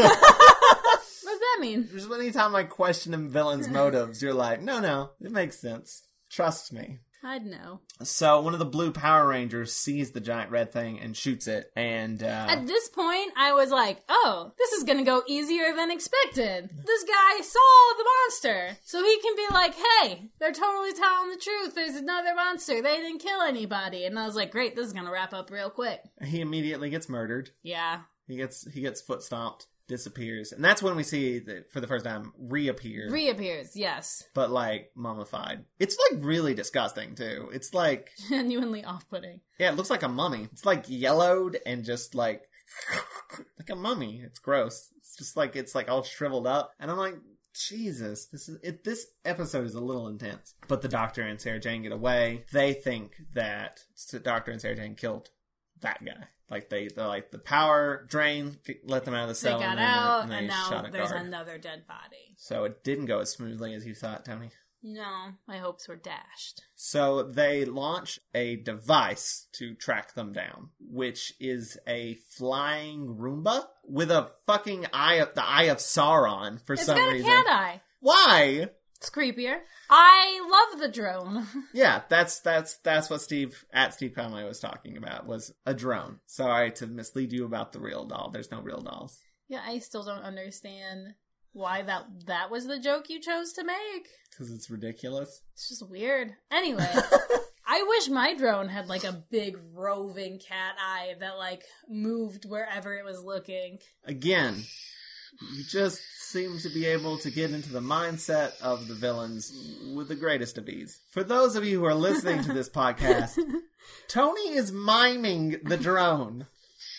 does that mean? Just anytime I question a villain's motives, you're like, no, no, it makes sense. Trust me. I'd know. So one of the blue Power Rangers sees the giant red thing and shoots it, and uh, At this point, I was like, oh, this is gonna go easier than expected. This guy saw the monster, so he can be like, hey, they're totally telling the truth. There's another monster. They didn't kill anybody. And I was like, great, this is gonna wrap up real quick. he immediately gets murdered. Yeah. He gets he gets foot stomped, disappears, and that's when we see that for the first time reappear, Reappears, yes. but like mummified. It's like really disgusting too. It's like Genuinely off-putting. yeah, it looks like a mummy. It's like yellowed and just like like a mummy. It's gross. It's just like it's like all shriveled up, and I'm like, Jesus, this is it. This episode is a little intense. But the Doctor and Sarah Jane get away. They think that the Doctor and Sarah Jane killed that guy. Like they, they're like the power drain let them out of the They cell. got and then out, and, they and now shot a there's guard. another dead body. So it didn't go as smoothly as you thought, Tony. No, my hopes were dashed. So they launch a device to track them down, which is a flying Roomba with a fucking eye of the Eye of Sauron for It's some got a reason. cat eye. Why? It's creepier. I love the drone. Yeah, that's that's that's what Steve at Steve Conway was talking about, was a drone. Sorry to mislead you about the real doll. There's no real dolls. Yeah, I still don't understand why that that was the joke you chose to make. Because it's ridiculous. It's just weird. Anyway, I wish my drone had like a big roving cat eye that like moved wherever it was looking. Again, you just seem to be able to get into the mindset of the villains with the greatest of ease. For those of you who are listening to this podcast, Tony is miming the drone.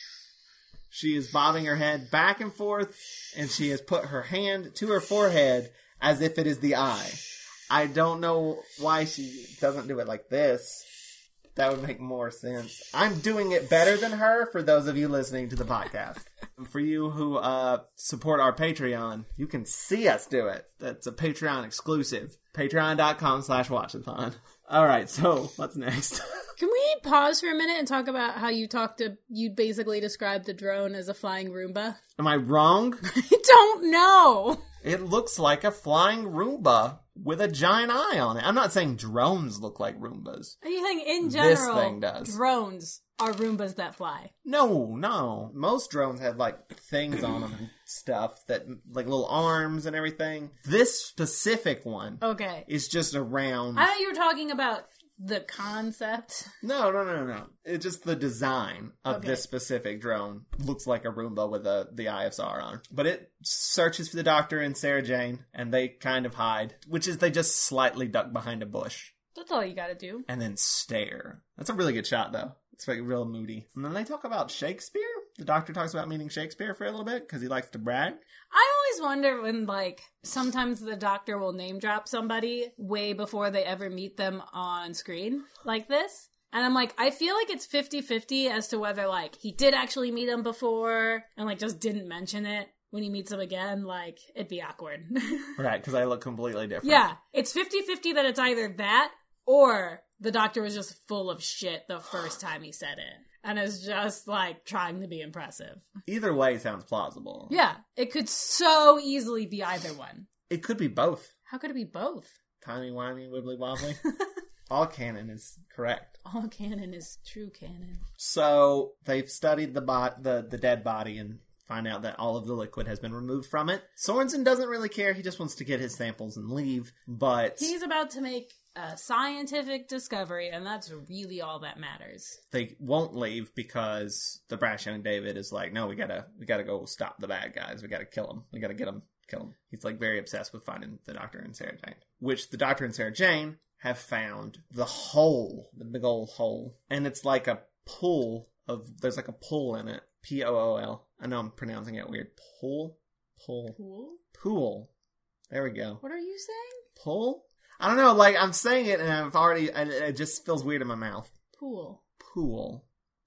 She is bobbing her head back and forth, and she has put her hand to her forehead as if it is the eye. I don't know why she doesn't do it like this. That would make more sense. I'm doing it better than her for those of you listening to the podcast. For you who uh, support our Patreon, you can see us do it. That's a Patreon exclusive. Patreon.com slash watchathon. All right, so what's next? Can we pause for a minute and talk about how you talked to, you basically described the drone as a flying Roomba? Am I wrong? I don't know. It looks like a flying Roomba with a giant eye on it. I'm not saying drones look like Roombas. Are you saying in This general, thing does. drones are Roombas that fly? No, no. Most drones have like things on them and stuff that like little arms and everything. This specific one Okay. is just a round. I thought you were talking about the concept. No, no, no, no. It's just the design of Okay. this specific drone looks like a Roomba with a the Eye of Sauron. But it searches for the Doctor and Sarah Jane, and they kind of hide, which is they just slightly duck behind a bush That's all you gotta do. and then stare. That's a really good shot, though. It's like real moody. And then they talk about Shakespeare. The Doctor talks about meeting Shakespeare for a little bit because he likes to brag. I always wonder when, like, sometimes the Doctor will name drop somebody way before they ever meet them on screen, like this. And I'm like, I feel like it's fifty-fifty as to whether, like, he did actually meet him before and, like, just didn't mention it when he meets him again. Like, it'd be awkward. Right, because I look completely different. Yeah, it's fifty-fifty that it's either that or the doctor was just full of shit the first time he said it. And is just, like, trying to be impressive. Either way sounds plausible. Yeah, it could so easily be either one. It could be both. How could it be both? Timey-wimey, wibbly-wobbly. All canon is correct. All canon is true canon. So they've studied the bot, the the dead body, and find out that all of the liquid has been removed from it. Sorensen doesn't really care. He just wants to get his samples and leave. But he's about to make a scientific discovery, and that's really all that matters. They won't leave because the brash young David is like, no, we gotta we gotta go stop the bad guys. We gotta kill them. We gotta get them. Kill him. He's like very obsessed with finding the Doctor and Sarah Jane, which the Doctor and Sarah Jane have found the hole, the big old hole, and it's like a pool of. There's like a pool in it. P O O L. I know I'm pronouncing it weird. Pool, pool, Pool. pool. There we go. What are you saying? Pool. I don't know. Like I'm saying it, and I've already. And it just feels weird in my mouth. Pool. Pool.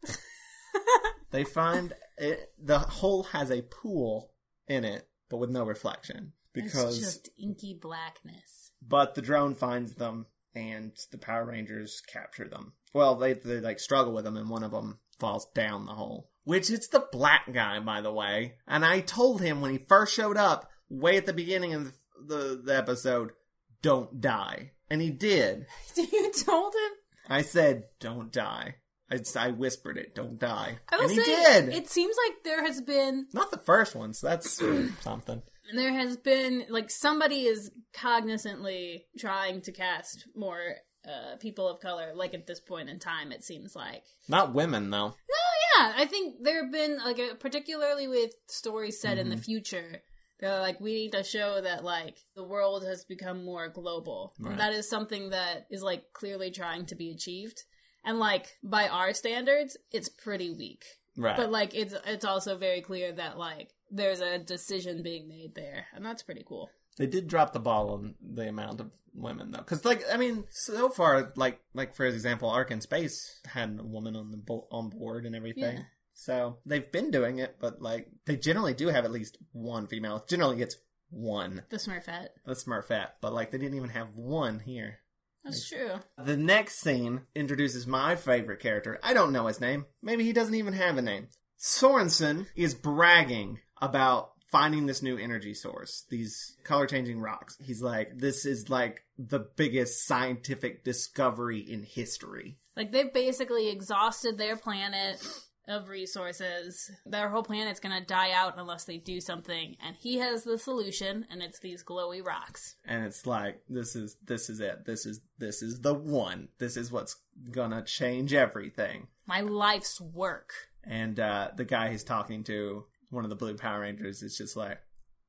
They find it. The hole has a pool in it, but with no reflection. Because it's just inky blackness. But the drone finds them, and the Power Rangers capture them. Well, they they like struggle with them, and one of them falls down the hole. Which it's the black guy, by the way. And I told him when he first showed up, way at the beginning of the, the, the episode, don't die. And he did. You told him? I said, don't die. I, I whispered it, don't die. I will and he say, did. It seems like there has been... Not the first one, so that's something. There has been, like, somebody is cognizantly trying to cast more uh, people of color, like, at this point in time, it seems like. Not women, though. No, yeah, I think there have been, like, a, particularly with stories set mm-hmm. in the future, they're like, we need to show that, like, the world has become more global. Right. And that is something that is, like, clearly trying to be achieved. And, like, by our standards, it's pretty weak. Right. But, like, it's it's also very clear that, like, there's a decision being made there. And that's pretty cool. They did drop the ball on the amount of women, though. Because, like, I mean, so far, like, like for example, Ark in Space had a woman on the bo- on board and everything. Yeah. So they've been doing it, but, like, they generally do have at least one female. Generally, it's one. The Smurfette. The Smurfette. But, like, they didn't even have one here. That's true. The next scene introduces my favorite character. I don't know his name. Maybe he doesn't even have a name. Sorensen is bragging about finding this new energy source, these color-changing rocks. He's like, this is like the biggest scientific discovery in history. Like, they've basically exhausted their planet of resources. Their whole planet's gonna die out unless they do something, and he has the solution, and it's these glowy rocks. And it's like, this is this is it. This is this is the one. This is what's gonna change everything. My life's work. And uh, the guy he's talking to, one of the blue Power Rangers, is just like,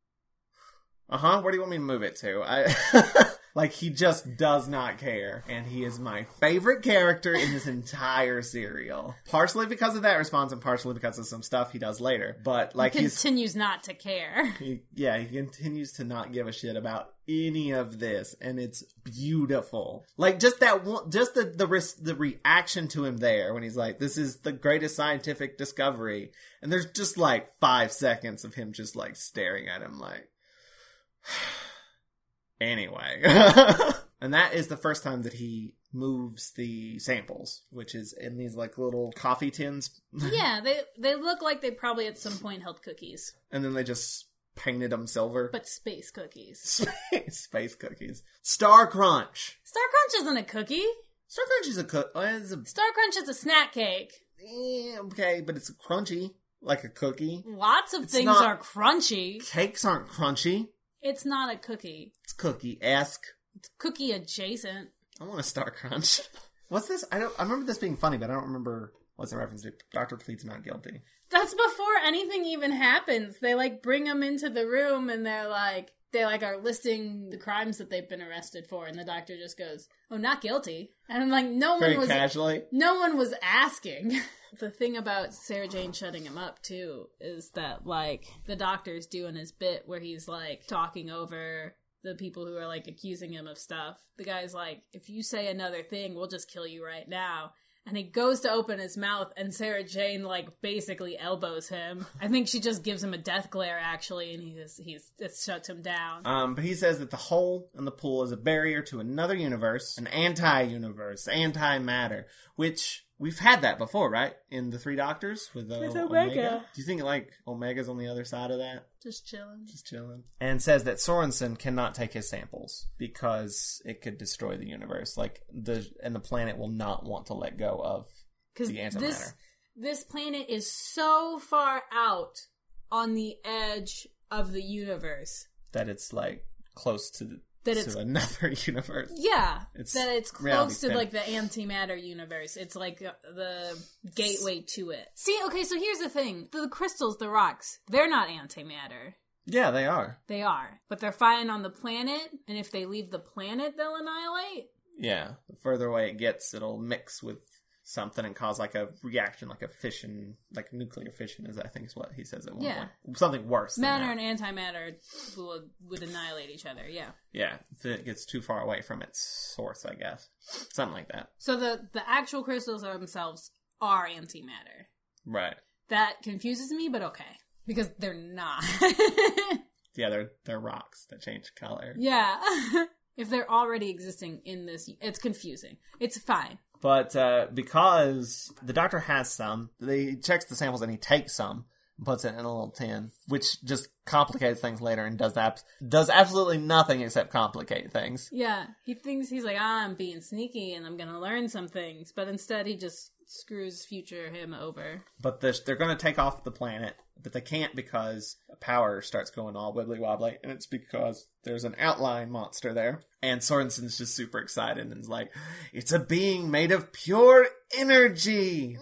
uh-huh, where do you want me to move it to? I Like, he just does not care. And he is my favorite character in this entire serial. Partially because of that response and partially because of some stuff he does later. But, like, he he's... continues not to care. He, yeah, he continues to not give a shit about any of this. And it's beautiful. Like, just that one... Just the, the, res, the reaction to him there when he's like, this is the greatest scientific discovery. And there's just, like, five seconds of him just, like, staring at him like... Anyway. And that is the first time that he moves the samples, which is in these like little coffee tins. Yeah, they they look like they probably at some point held cookies. And then they just painted them silver. But space cookies. Space, space cookies. Star Crunch. Star Crunch isn't a cookie. Star Crunch is a cook. Uh, a... Star Crunch is a snack cake. Eh, okay, but it's crunchy, like a cookie. Lots of it's things not... are crunchy. Cakes aren't crunchy. It's not a cookie. It's cookie-esque. It's cookie adjacent. I want a Star Crunch. What's this? I don't. I remember this being funny, but I don't remember what's the reference to. Doctor pleads not guilty. That's before anything even happens. They like bring them into the room and they're like, they like are listing the crimes that they've been arrested for, and the doctor just goes, "Oh, not guilty." And I'm like, no Very one was casually. No one was asking. The thing about Sarah Jane shutting him up, too, is that, like, the doctor's doing his bit where he's, like, talking over the people who are, like, accusing him of stuff. The guy's like, if you say another thing, we'll just kill you right now. And he goes to open his mouth, and Sarah Jane, like, basically elbows him. I think she just gives him a death glare, actually, and he just, he's, it shuts him down. Um, but he says that the hole in the pool is a barrier to another universe, an anti-universe, anti-matter, which we've had that before, right? In the Three Doctors with, uh, With Omega. Omega. Do you think, like, Omega's on the other side of that? Just chilling. Just chilling. And says that Sorensen cannot take his samples because it could destroy the universe. Like, the and the planet will not want to let go of the antimatter. This, this planet is so far out on the edge of the universe. That it's, like, close to the, That to it's another universe. Yeah, It's that it's reality close to spin. like the antimatter universe. It's like uh, the gateway to it. See, okay, so here's the thing: the crystals, the rocks, they're not antimatter. Yeah, they are. They are, but they're fine on the planet, and if they leave the planet, they'll annihilate. Yeah. The further away it gets, it'll mix with something and cause like a reaction, like a fission, like nuclear fission is, I think, is what he says at one Yeah. point. Something worse than Matter that. and antimatter would would annihilate each other. Yeah. Yeah, if it gets too far away from its source, I guess. Something like that. So the the actual crystals themselves are antimatter. Right. That confuses me, but okay, because they're not. Yeah, they're they're rocks that change color. Yeah. If they're already existing in this, it's confusing. It's fine. But uh, because the doctor has some, he checks the samples and he takes some and puts it in a little tin, which just complicates things later and does that does absolutely nothing except complicate things. Yeah. He thinks he's like, ah, I'm being sneaky and I'm going to learn some things. But instead, he just screws future him over. But this, they're going to take off the planet, but they can't because power starts going all wibbly wobbly, and it's because there's an outline monster there. And Sorensen's just super excited and is like, it's a being made of pure energy.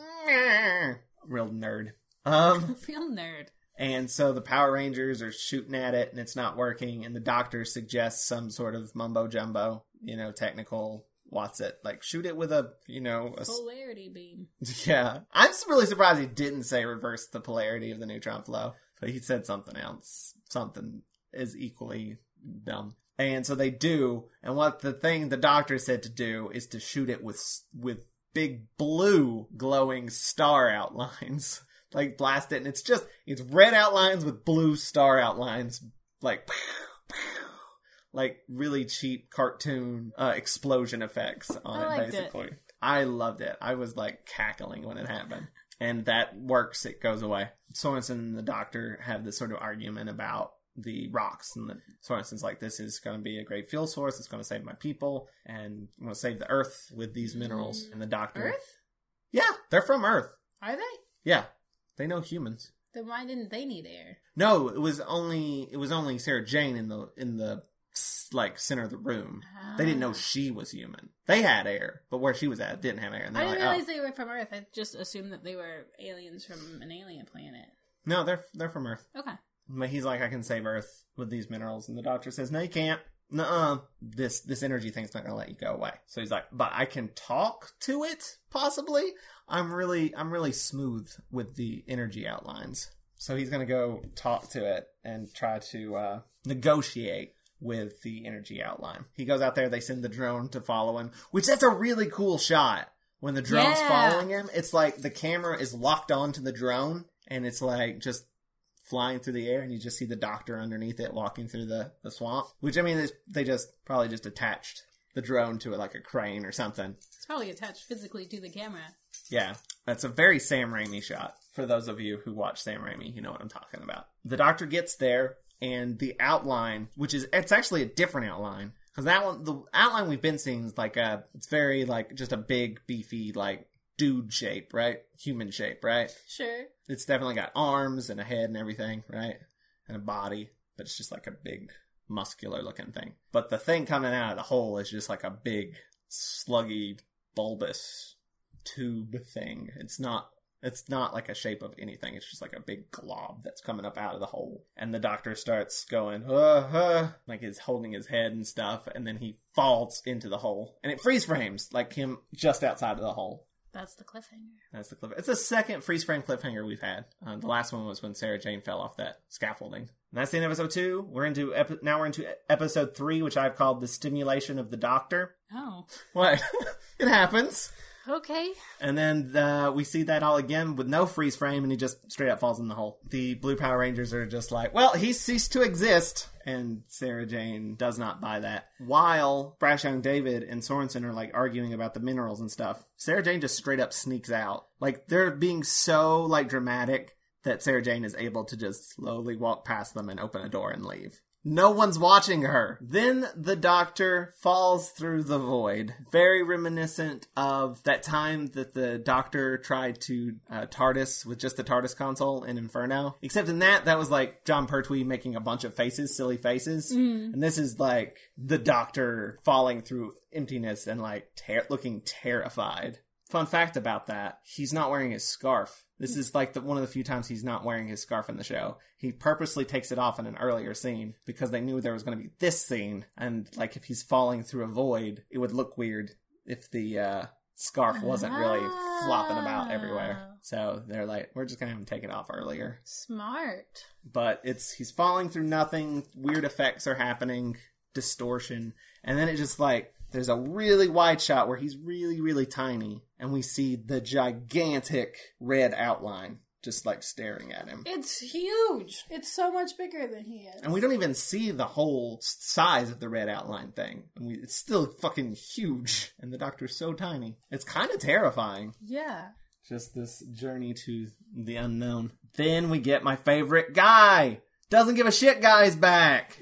Real nerd. Um, Real nerd. and so the Power Rangers are shooting at it, and it's not working, and the doctor suggests some sort of mumbo jumbo, you know, technical. What's it? Like, shoot it with a, you know... A, Polarity beam. yeah. I'm really surprised he didn't say reverse the polarity of the neutron flow. But he said something else. Something is equally dumb. And so they do. And what the thing the doctor said to do is to shoot it with with big blue glowing star outlines. Like, blast it. And it's just, it's red outlines with blue star outlines. Like... like really cheap cartoon uh, explosion effects on I it, liked basically. it. I loved it. I was like cackling when it happened. And that works. It goes away. Sorensen and the doctor have this sort of argument about the rocks. And the, Sorensen's like, this is going to be a great fuel source. It's going to save my people. And I'm going to save the Earth with these minerals. And the doctor... Earth? Yeah, they're from Earth. Are they? Yeah, they know humans. Then why didn't they need air? No, it was only it was only Sarah Jane in the in the like center of the room. They didn't know she was human. They had air, but where she was at didn't have air. And I they're didn't like, realize oh. they were from Earth. I just assumed that they were aliens from an alien planet. No, they're they're from Earth. Okay. But he's like, I can save Earth with these minerals, and the doctor says, no, you can't. Nuh-uh. This this energy thing's not gonna let you go away. So he's like, but I can talk to it, possibly. I'm really I'm really smooth with the energy outlines. So he's gonna go talk to it and try to uh, negotiate with the energy outline. He goes out there, they send the drone to follow him, which that's a really cool shot. When the drone's Yeah. following him, it's like the camera is locked onto the drone, and it's like just flying through the air, and you just see the doctor underneath it walking through the, the swamp. Which, I mean, is- they just probably just attached the drone to it like a crane or something. It's probably attached physically to the camera. Yeah, that's a very Sam Raimi shot. For those of you who watch Sam Raimi, you know what I'm talking about. The doctor gets there, and the outline, which is, it's actually a different outline. Because that one, the outline we've been seeing is like a, it's very like just a big, beefy, like dude shape, right? Human shape, right? Sure. It's definitely got arms and a head and everything, right? And a body, but it's just like a big, muscular looking thing. But the thing coming out of the hole is just like a big, sluggy, bulbous tube thing. It's not, it's not like a shape of anything. It's just like a big glob that's coming up out of the hole. And the doctor starts going, uh, uh, like he's holding his head and stuff. And then he falls into the hole. And it freeze frames, like him just outside of the hole. That's the cliffhanger. That's the cliff. It's the second freeze frame cliffhanger we've had. Uh, the last one was when Sarah Jane fell off that scaffolding. And that's the end of episode two. We're into epi- now we're into episode three, which I've called the stimulation of the doctor. Oh. What? It happens. Okay. And then uh, we see that all again with no freeze frame, and he just straight up falls in the hole. The Blue Power Rangers are just like, well, he ceased to exist. And Sarah Jane does not buy that. While Brash Young David and Sorensen are like arguing about the minerals and stuff, Sarah Jane just straight up sneaks out. Like, they're being so like dramatic that Sarah Jane is able to just slowly walk past them and open a door and leave. No one's watching her. Then the Doctor falls through the void. Very reminiscent of that time that the Doctor tried to uh, TARDIS with just the TARDIS console in Inferno. Except in that, that was like John Pertwee making a bunch of faces, silly faces. Mm. And this is like the Doctor falling through emptiness and like ter- looking terrified. Fun fact about that, he's not wearing his scarf. This is like the, one of the few times he's not wearing his scarf in the show. He purposely takes it off in an earlier scene because they knew there was going to be this scene. And like if he's falling through a void, it would look weird if the uh, scarf wasn't really flopping about everywhere. So they're like, we're just going to have him take it off earlier. Smart. But it's he's falling through nothing. Weird effects are happening. Distortion. And then it just like... There's a really wide shot where he's really, really tiny, and we see the gigantic red outline just, like, staring at him. It's huge. It's so much bigger than he is. And we don't even see the whole size of the red outline thing. And we, it's still fucking huge, and the Doctor's so tiny. It's kind of terrifying. Yeah. Just this journey to the unknown. Then we get my favorite guy. Doesn't give a shit guy's back.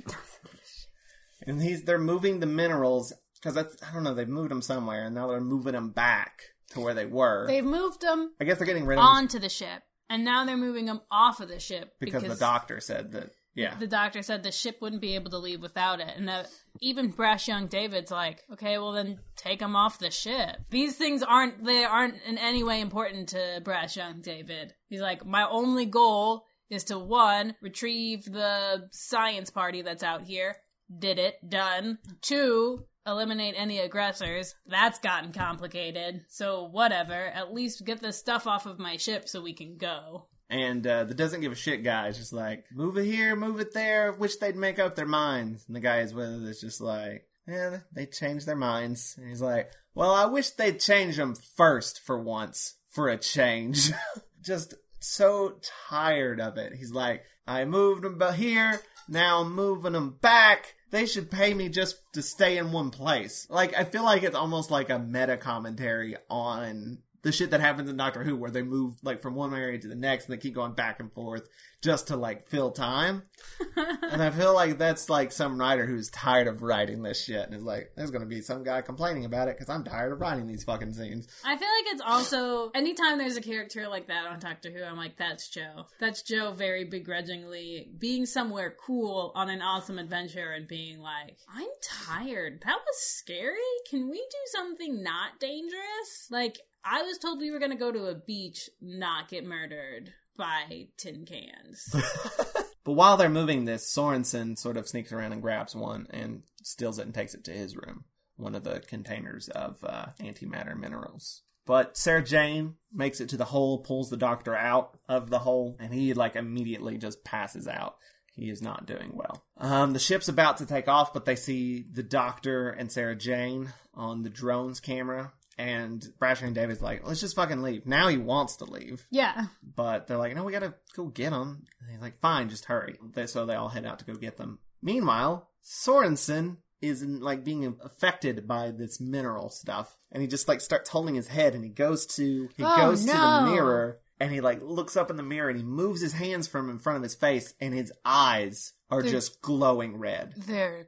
And he's they're moving the minerals... Because, I, I don't know, they've moved them somewhere, and now they're moving them back to where they were. They've moved them I guess they're getting rid of them. onto the ship, and now they're moving them off of the ship. Because, because the Doctor said that, yeah. The Doctor said the ship wouldn't be able to leave without it. And that even Brash Young David's like, okay, well then take them off the ship. These things aren't, they aren't in any way important to Brash Young David. He's like, my only goal is to, one, retrieve the science party that's out here. Did it. Done. Two... eliminate any aggressors. That's gotten complicated. So whatever. At least get the stuff off of my ship so we can go. And uh, the doesn't give a shit guy is just like, move it here, move it there. Wish they'd make up their minds. And the guy is with it is just like, yeah, they changed their minds. And he's like, well, I wish they'd change them first for once. For a change. Just so tired of it. He's like, I moved them here. Now I'm moving them back. They should pay me just to stay in one place. Like, I feel like it's almost like a meta commentary on the shit that happens in Doctor Who, where they move, like, from one area to the next, and they keep going back and forth just to, like, fill time. And I feel like that's, like, some writer who's tired of writing this shit, and is like, there's gonna be some guy complaining about it, because I'm tired of writing these fucking scenes. I feel like it's also, anytime there's a character like that on Doctor Who, I'm like, that's Joe. That's Joe very begrudgingly being somewhere cool on an awesome adventure and being like, I'm tired. That was scary. Can we do something not dangerous? Like, I was told we were going to go to a beach, not get murdered by tin cans. But while they're moving this, Sorensen sort of sneaks around and grabs one and steals it and takes it to his room. One of the containers of uh, antimatter minerals. But Sarah Jane makes it to the hole, pulls the Doctor out of the hole, and he like immediately just passes out. He is not doing well. Um, the ship's about to take off, but they see the Doctor and Sarah Jane on the drone's camera. And Brash and David's like, let's just fucking leave. Now he wants to leave. Yeah. But they're like, no, we gotta go get him. And he's like, fine, just hurry. They, so they all head out to go get them. Meanwhile, Sorensen is like being affected by this mineral stuff. And he just like starts holding his head, and he goes to, he oh, goes no. to the mirror, and he like looks up in the mirror, and he moves his hands from in front of his face, and his eyes are they're, just glowing red. They're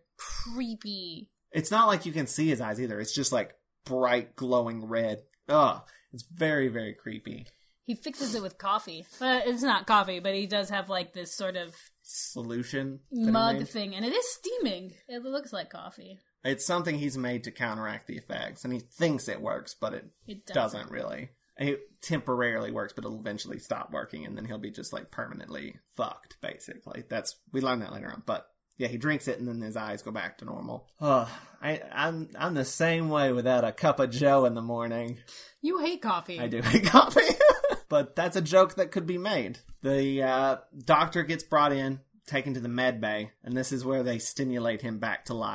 creepy. It's not like you can see his eyes either. It's just like bright glowing red. Ugh. It's very, very creepy. He fixes it with coffee. But it's not coffee, but he does have like this sort of solution mug thing, and it is steaming. It looks like coffee. It's something he's made to counteract the effects, and he thinks it works, but it, it doesn't. doesn't really. It temporarily works, but it'll eventually stop working, and then he'll be just like permanently fucked, basically. That's we learn that later on, but yeah, he drinks it, and then his eyes go back to normal. Ugh, I, I'm I'm the same way without a cup of joe in the morning. You hate coffee. I do hate coffee. But that's a joke that could be made. The uh, Doctor gets brought in, taken to the med bay, and this is where they stimulate him back to life.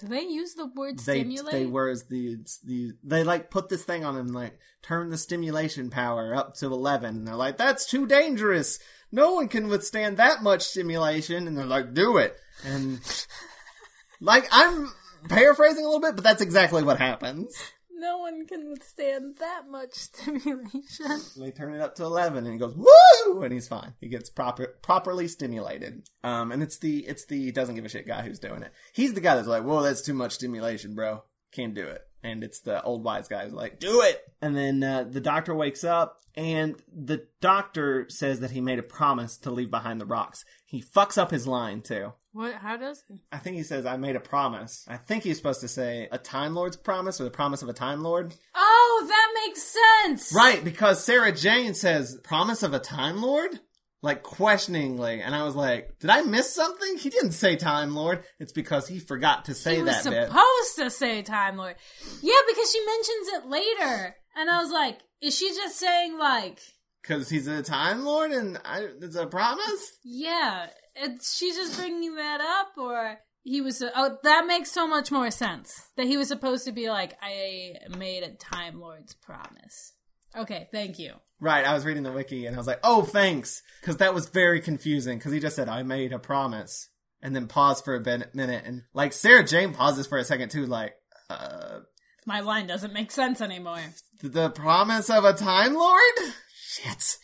Do they use the word They, stimulate? they were the, the, they like put this thing on him, like, turn the stimulation power up to eleven. And they're like, that's too dangerous. No one can withstand that much stimulation. And they're like, do it. And, like, I'm paraphrasing a little bit, but that's exactly what happens. No one can withstand that much stimulation. They turn it up to eleven, and he goes, woo! And he's fine. He gets proper, properly stimulated. Um, and it's the, it's the doesn't give a shit guy who's doing it. He's the guy that's like, whoa, that's too much stimulation, bro. Can't do it. And it's the old wise guy who's like, do it! And then, uh, the doctor wakes up, and the doctor says that he made a promise to leave behind the rocks. He fucks up his line, too. What? How does he? I think he says, I made a promise. I think he's supposed to say a Time Lord's promise, or the promise of a Time Lord. Oh, that makes sense! Right, because Sarah Jane says, promise of a Time Lord? Like, questioningly. And I was like, did I miss something? He didn't say Time Lord. It's because he forgot to say he was that bit. supposed to say Time Lord. Yeah, because she mentions it later. And I was like, is she just saying, like... Because he's a Time Lord and I, it's a promise? Yeah. It's, she's just bringing that up, or he was... Oh, that makes so much more sense. That he was supposed to be like, I made a Time Lord's promise. Okay, thank you. Right, I was reading the wiki and I was like, oh, thanks. Because that was very confusing. Because he just said, I made a promise. And then paused for a bit, minute. And, like, Sarah Jane pauses for a second, too, like, uh... my line doesn't make sense anymore. The promise of a Time Lord? Shit.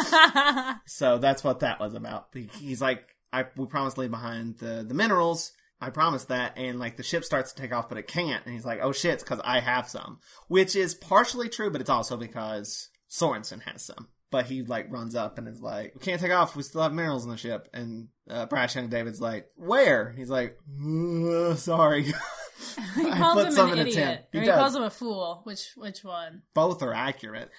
So that's what that was about. He's like, I we promised to leave behind the, the minerals. I promised that. And, like, the ship starts to take off, but it can't. And he's like, oh, shit, it's because I have some. Which is partially true, but it's also because Sorensen has some. But he, like, runs up and is like, we can't take off. We still have minerals in the ship. And uh, Brash Young David's like, where? He's like, uh, sorry. He calls him an idiot. He, or he calls him a fool. Which which one? Both are accurate.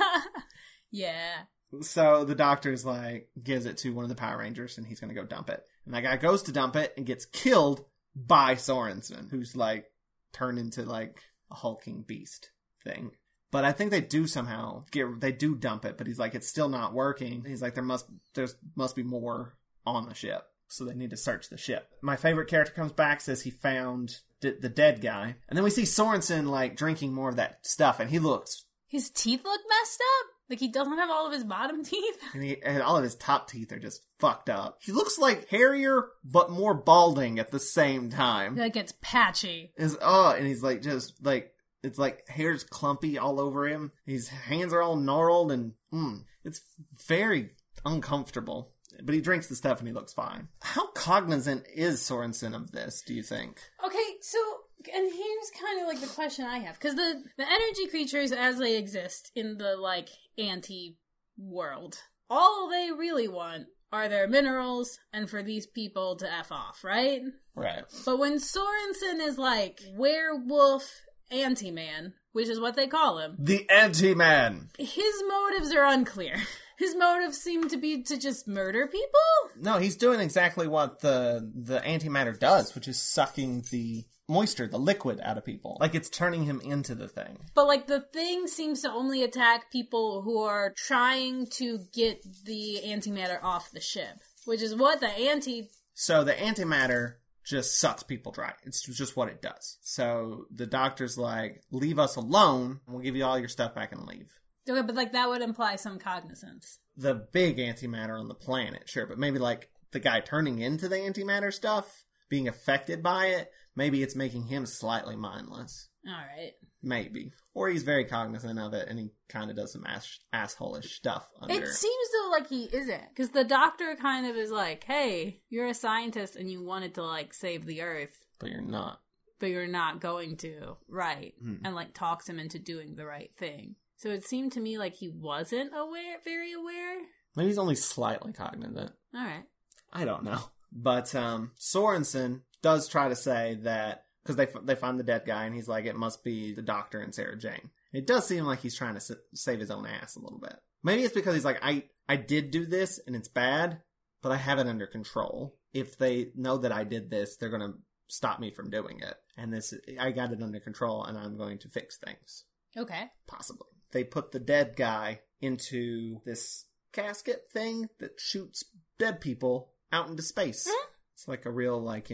Yeah. So the doctor's like, gives it to one of the Power Rangers and he's going to go dump it. And that guy goes to dump it and gets killed by Sorensen, who's like turned into like a hulking beast thing. But I think they do somehow get, they do dump it, but he's like, it's still not working. He's like, there must, there's must be more on the ship. So they need to search the ship. My favorite character comes back, says he found d- the dead guy. And then we see Sorensen like drinking more of that stuff and he looks... His teeth look messed up? Like he doesn't have all of his bottom teeth? And, he, and all of his top teeth are just fucked up. He looks like hairier, but more balding at the same time. Like it's patchy. Is oh, and he's like just like it's like hair's clumpy all over him. His hands are all gnarled, and mm, it's very uncomfortable. But he drinks the stuff and he looks fine. How cognizant is Sorensen of this, do you think? Okay, so, and here's kind of like the question I have. Because the, the energy creatures as they exist in the, like, anti-world, all they really want are their minerals and for these people to F off, right? Right. But when Sorensen is like, werewolf anti-man, which is what they call him. The anti-man! His motives are unclear. His motives seem to be to just murder people? No, he's doing exactly what the the antimatter does, which is sucking the moisture, the liquid out of people. Like, it's turning him into the thing. But, like, the thing seems to only attack people who are trying to get the antimatter off the ship, which is what the anti... So the antimatter just sucks people dry. It's just what it does. So the doctor's like, leave us alone, we'll give you all your stuff back and leave. Okay, but, like, that would imply some cognizance. The big antimatter on the planet, sure, but maybe, like, the guy turning into the antimatter stuff, being affected by it, maybe it's making him slightly mindless. Alright. Maybe. Or he's very cognizant of it, and he kind of does some ass- asshole-ish stuff under. It seems, though, like he isn't. Because the doctor kind of is like, hey, you're a scientist and you wanted to, like, save the Earth. But you're not. But you're not going to. Right. Hmm. And, like, talks him into doing the right thing. So it seemed to me like he wasn't aware, very aware. Maybe he's only slightly cognizant. Alright. I don't know. But um, Sorensen does try to say that, because they they find the dead guy, and he's like, it must be the doctor and Sarah Jane. It does seem like he's trying to s- save his own ass a little bit. Maybe it's because he's like, I, I did do this, and it's bad, but I have it under control. If they know that I did this, they're going to stop me from doing it. And this, I got it under control, and I'm going to fix things. Okay. Possibly. They put the dead guy into this casket thing that shoots dead people out into space. Hmm? It's like a real, like, you know,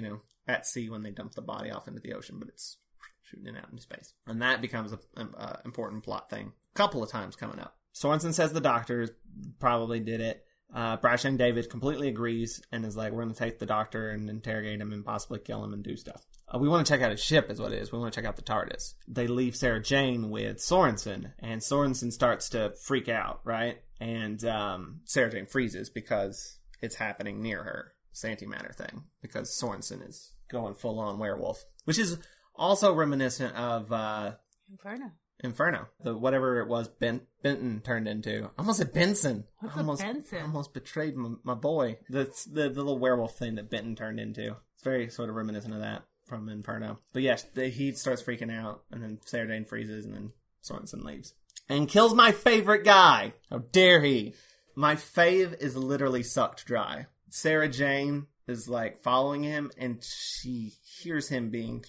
at sea when they dump the body off into the ocean, but it's shooting it out into space. And that becomes an uh, important plot thing a couple of times coming up. Sorensen says the doctor probably did it. Uh, Brash Young David completely agrees and is like, we're going to take the doctor and interrogate him and possibly kill him and do stuff. Uh, we want to check out his ship is what it is. We want to check out the TARDIS. They leave Sarah Jane with Sorensen, and Sorensen starts to freak out, right? And um, Sarah Jane freezes because it's happening near her, this antimatter thing, because Sorensen is going full-on werewolf, which is also reminiscent of uh, Inferno. Inferno. The whatever it was ben, Benton turned into. I almost said Benson. What's I almost, a Benson? I almost betrayed my, my boy. That's the, the little werewolf thing that Benton turned into. It's very sort of reminiscent of that from Inferno. But yes, the, he starts freaking out, and then Sarah Jane freezes, and then Sorensen leaves. And kills my favorite guy. How dare he? My fave is literally sucked dry. Sarah Jane is like following him, and she hears him being...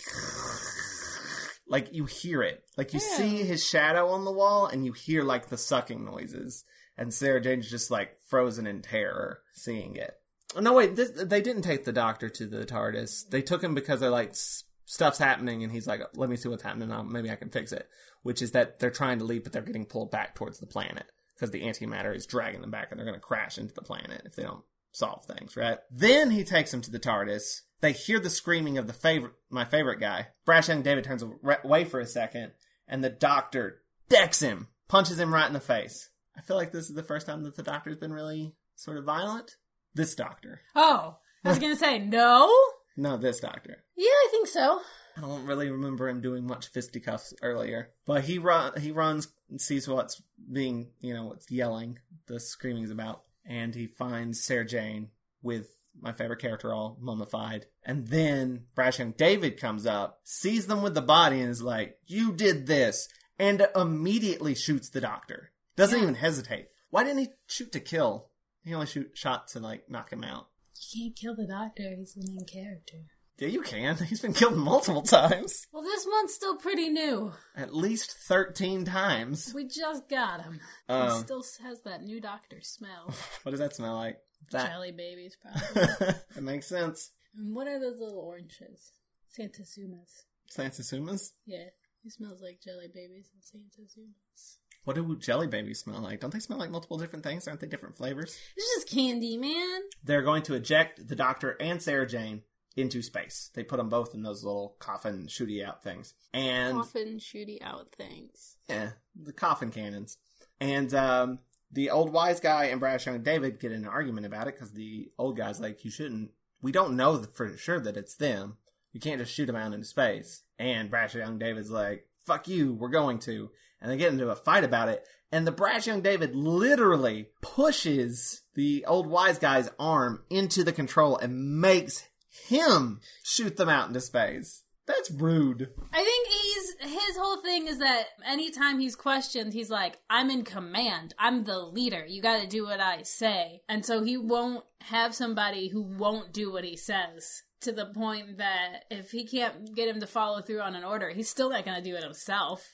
Like, you hear it. Like, you yeah. see his shadow on the wall, and you hear, like, the sucking noises. And Sarah Jane's just, like, frozen in terror seeing it. Oh, no, wait, this, they didn't take the doctor to the TARDIS. They took him because they're like, stuff's happening, and he's like, let me see what's happening, I'll, maybe I can fix it. Which is that they're trying to leave, but they're getting pulled back towards the planet. Because the antimatter is dragging them back, and they're going to crash into the planet if they don't solve things, right? Then he takes him to the TARDIS. They hear the screaming of the favorite, my favorite guy. Brash Young David turns away for a second, and the doctor decks him, punches him right in the face. I feel like this is the first time that the doctor's been really sort of violent. This doctor. Oh, I was going to say, no? No, this doctor. Yeah, I think so. I don't really remember him doing much fisticuffs earlier. But he run, he runs and sees what's being, you know, what's yelling, the screaming's about. And he finds Sarah Jane with my favorite character all mummified. And then Brash Young David comes up, sees them with the body, and is like, you did this. And immediately shoots the doctor. Doesn't Yeah. even hesitate. Why didn't he shoot to kill? He only shoot shot to, like, knock him out. You can't kill the doctor. He's the main character. Yeah, you can. He's been killed multiple times. Well, this one's still pretty new. At least thirteen times. We just got him. Um, he still has that new doctor smell. What does that smell like? That. Jelly babies, probably. That makes sense. And what are those little oranges? Santa Sumas. Sansa Yeah, he smells like jelly babies and Santa Sumas. What do jelly babies smell like? Don't they smell like multiple different things? Aren't they different flavors? It's just candy, man. They're going to eject the Doctor and Sarah Jane into space. They put them both in those little coffin shooty out things. And Often shooty out things. yeah, the coffin cannons. And um, the old wise guy and Brash Young David get in an argument about it because the old guy's like, you shouldn't. We don't know for sure that it's them. You can't just shoot them out into space. And Brash Young David's like, fuck you, we're going to. And they get into a fight about it. And the Brash Young David literally pushes the old wise guy's arm into the control and makes him shoot them out into space. That's rude. I think he's, his whole thing is that anytime he's questioned, he's like, I'm in command. I'm the leader. You gotta do what I say. And so he won't have somebody who won't do what he says. To the point that if he can't get him to follow through on an order, he's still not gonna do it himself.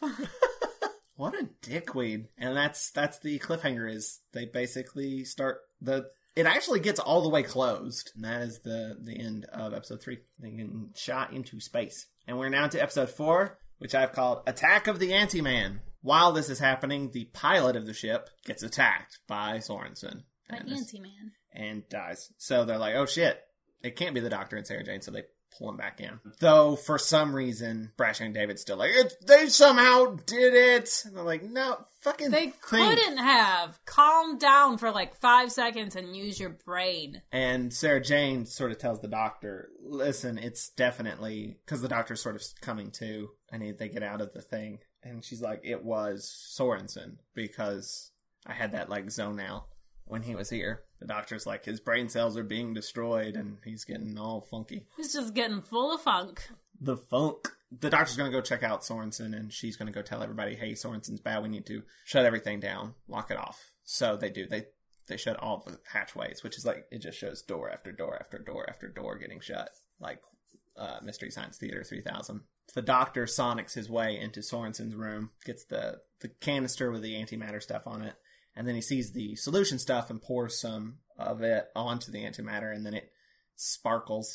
What a dickweed. And that's that's the cliffhanger is they basically start the it actually gets all the way closed. And that is the, the end of episode three. They get shot into space. And we're now to episode four, which I've called Attack of the Anti-Man. While this is happening, the pilot of the ship gets attacked by Sorensen. By and is- Anti-Man. And dies. So they're like, oh shit, it can't be the Doctor and Sarah Jane, so they pull him back in. Though, for some reason, Brash Young David's still like, it, they somehow did it! And they're like, no, fucking They think. couldn't have. Calm down for like five seconds and use your brain. And Sarah Jane sort of tells the Doctor, listen, it's definitely... Because the Doctor's sort of coming to, and he, they get out of the thing. And she's like, it was Sorensen, because I had that, like, zone out when he was here. The Doctor's like, his brain cells are being destroyed, and he's getting all funky. He's just getting full of funk. The funk. The Doctor's going to go check out Sorensen, and she's going to go tell everybody, hey, Sorensen's bad, we need to shut everything down, lock it off. So they do. They they shut all the hatchways, which is like, it just shows door after door after door after door getting shut, like uh, Mystery Science Theater three thousand. The Doctor sonics his way into Sorensen's room, gets the, the canister with the antimatter stuff on it, and then he sees the solution stuff and pours some of it onto the antimatter, and then it sparkles.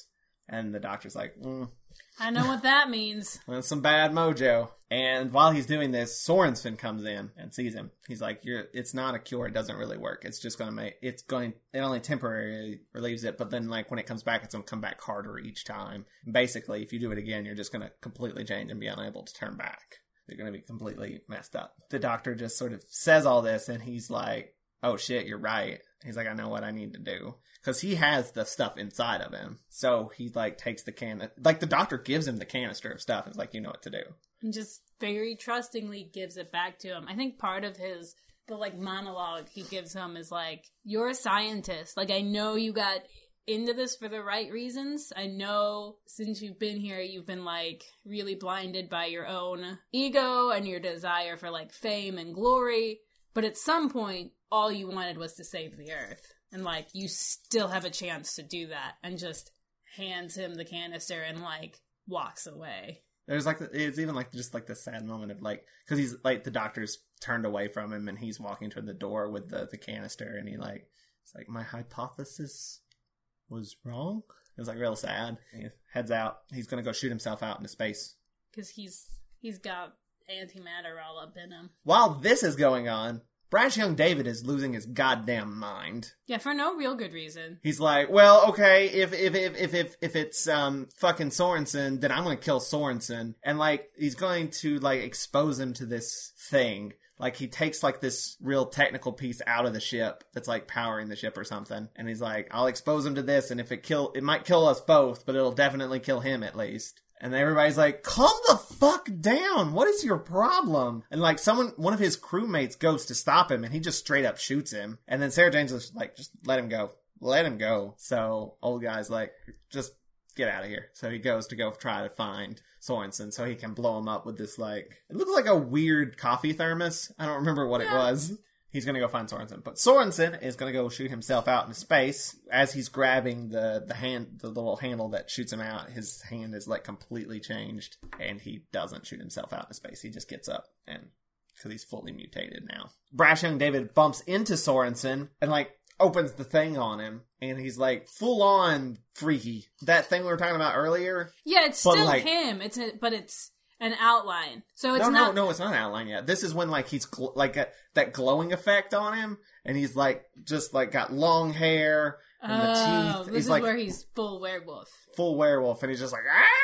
And the doctor's like, mm, I know what that means. that's some bad mojo. And while he's doing this, Sorensen comes in and sees him. He's like, "You're. It's not a cure. It doesn't really work. It's just going to make, it's going, it only temporarily relieves it. But then like when it comes back, it's going to come back harder each time. And basically, if you do it again, you're just going to completely change and be unable to turn back. You're going to be completely messed up." The doctor just sort of says all this and he's like, "Oh shit, you're right." He's like, "I know what I need to do." Because he has the stuff inside of him. So he, like, takes the can... Like, the doctor gives him the canister of stuff. It's like, you know what to do. And just very trustingly gives it back to him. I think part of his, the, like, monologue he gives him is, like, "You're a scientist. Like, I know you got into this for the right reasons. I know since you've been here, you've been, like, really blinded by your own ego and your desire for, like, fame and glory. But at some point, all you wanted was to save the Earth. And, like, you still have a chance to do that," and just hands him the canister and, like, walks away. There's, like, it's even, like, just, like, the sad moment of, like, because he's, like, the doctor's turned away from him, and he's walking toward the door with the, the canister, and he, like, it's like, "My hypothesis was wrong?" It was, like, real sad. He heads out. He's gonna go shoot himself out into space. Because he's, he's got antimatter all up in him. While this is going on, Brash Young David is losing his goddamn mind. Yeah, for no real good reason. He's like, "Well, okay, if if if if if, if it's um fucking Sorensen, then I'm gonna kill Sorensen." And like he's going to like expose him to this thing. Like he takes like this real technical piece out of the ship that's like powering the ship or something. And he's like, "I'll expose him to this, and if it kill it might kill us both, but it'll definitely kill him at least." And everybody's like, "Calm the fuck down. What is your problem?" And like someone, one of his crewmates goes to stop him and he just straight up shoots him. And then Sarah Jane's just like, "Just let him go. Let him go." So old guy's like, "Just get out of here." So he goes to go try to find Sorensen so he can blow him up with this like, it looks like a weird coffee thermos. I don't remember what Yeah. it was. He's going to go find Sorensen. But Sorensen is going to go shoot himself out into space. As he's grabbing the, the hand, the little handle that shoots him out, his hand is like completely changed. And he doesn't shoot himself out into space. He just gets up and, because he's fully mutated now. Brash Young David bumps into Sorensen and like opens the thing on him. And he's like full on freaky. That thing we were talking about earlier. Yeah, it's But, still like- him. It's a, but it's an outline. So it's no, not... no, no, it's not an outline yet. This is when like he's gl- like a, that glowing effect on him, and he's like just like got long hair and Oh, the teeth. this He's is like where he's full werewolf. full werewolf, and he's just like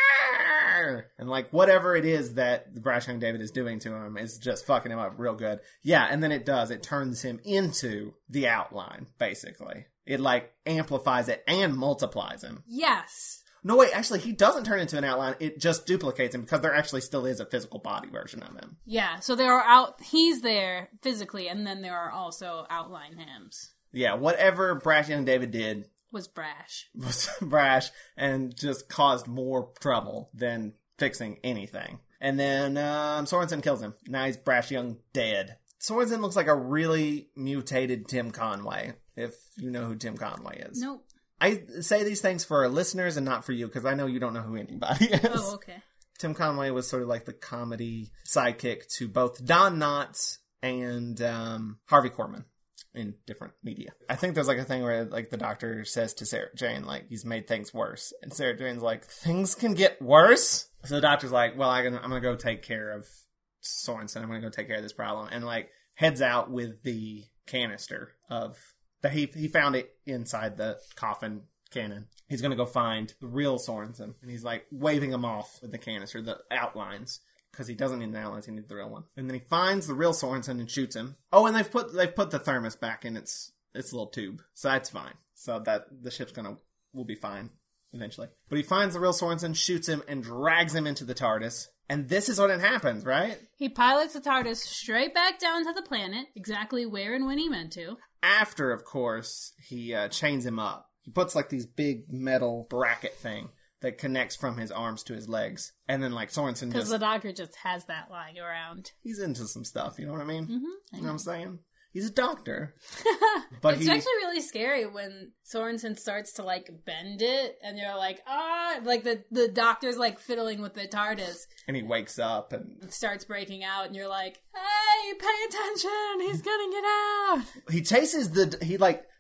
"Arr!" And like whatever it is that the Brash Young David is doing to him is just fucking him up real good. Yeah, and then it does. It turns him into the outline. Basically, it like amplifies it and multiplies him. Yes. No, wait, actually, he doesn't turn into an outline. It just duplicates him because there actually still is a physical body version of him. Yeah, so there are out... He's there physically, and then there are also outline hams. Yeah, whatever Brash Young David did Was brash. was brash and just caused more trouble than fixing anything. And then um, Sorensen kills him. Now he's Brash Young dead. Sorensen looks like a really mutated Tim Conway, if you know who Tim Conway is. Nope. I say these things for our listeners and not for you, because I know you don't know who anybody is. Oh, okay. Tim Conway was sort of like the comedy sidekick to both Don Knotts and um, Harvey Korman in different media. I think there's like a thing where like the doctor says to Sarah Jane, like, he's made things worse. And Sarah Jane's like, "Things can get worse?" So the doctor's like, "Well, I can, I'm going to go take care of Sorensen. I'm going to go take care of this problem." And like heads out with the canister of... that he he found it inside the coffin cannon. He's going to go find the real Sorensen. And he's like waving him off with the canister, the outlines. Because he doesn't need the outlines, he needs the real one. And then he finds the real Sorensen and shoots him. Oh, and they've put they've put the thermos back in its its little tube. So that's fine. So that the ship's gonna will be fine eventually. But he finds the real Sorensen, shoots him, and drags him into the TARDIS. And this is when it happens, right? He pilots the TARDIS straight back down to the planet, exactly where and when he meant to. After, of course, he uh, chains him up. He puts like these big metal bracket thing that connects from his arms to his legs. And then like Sorensen Because just... the doctor just has that lying around. he's into some stuff, you know what I mean? Mm-hmm. You know what I'm saying? He's a doctor. But It's he... actually really scary when Sorensen starts to, like, bend it, and you're like, ah, like, the, the doctor's, like, fiddling with the TARDIS. And he wakes up and... It starts breaking out, and you're like, hey, pay attention, he's gonna get out! he chases the... He, like,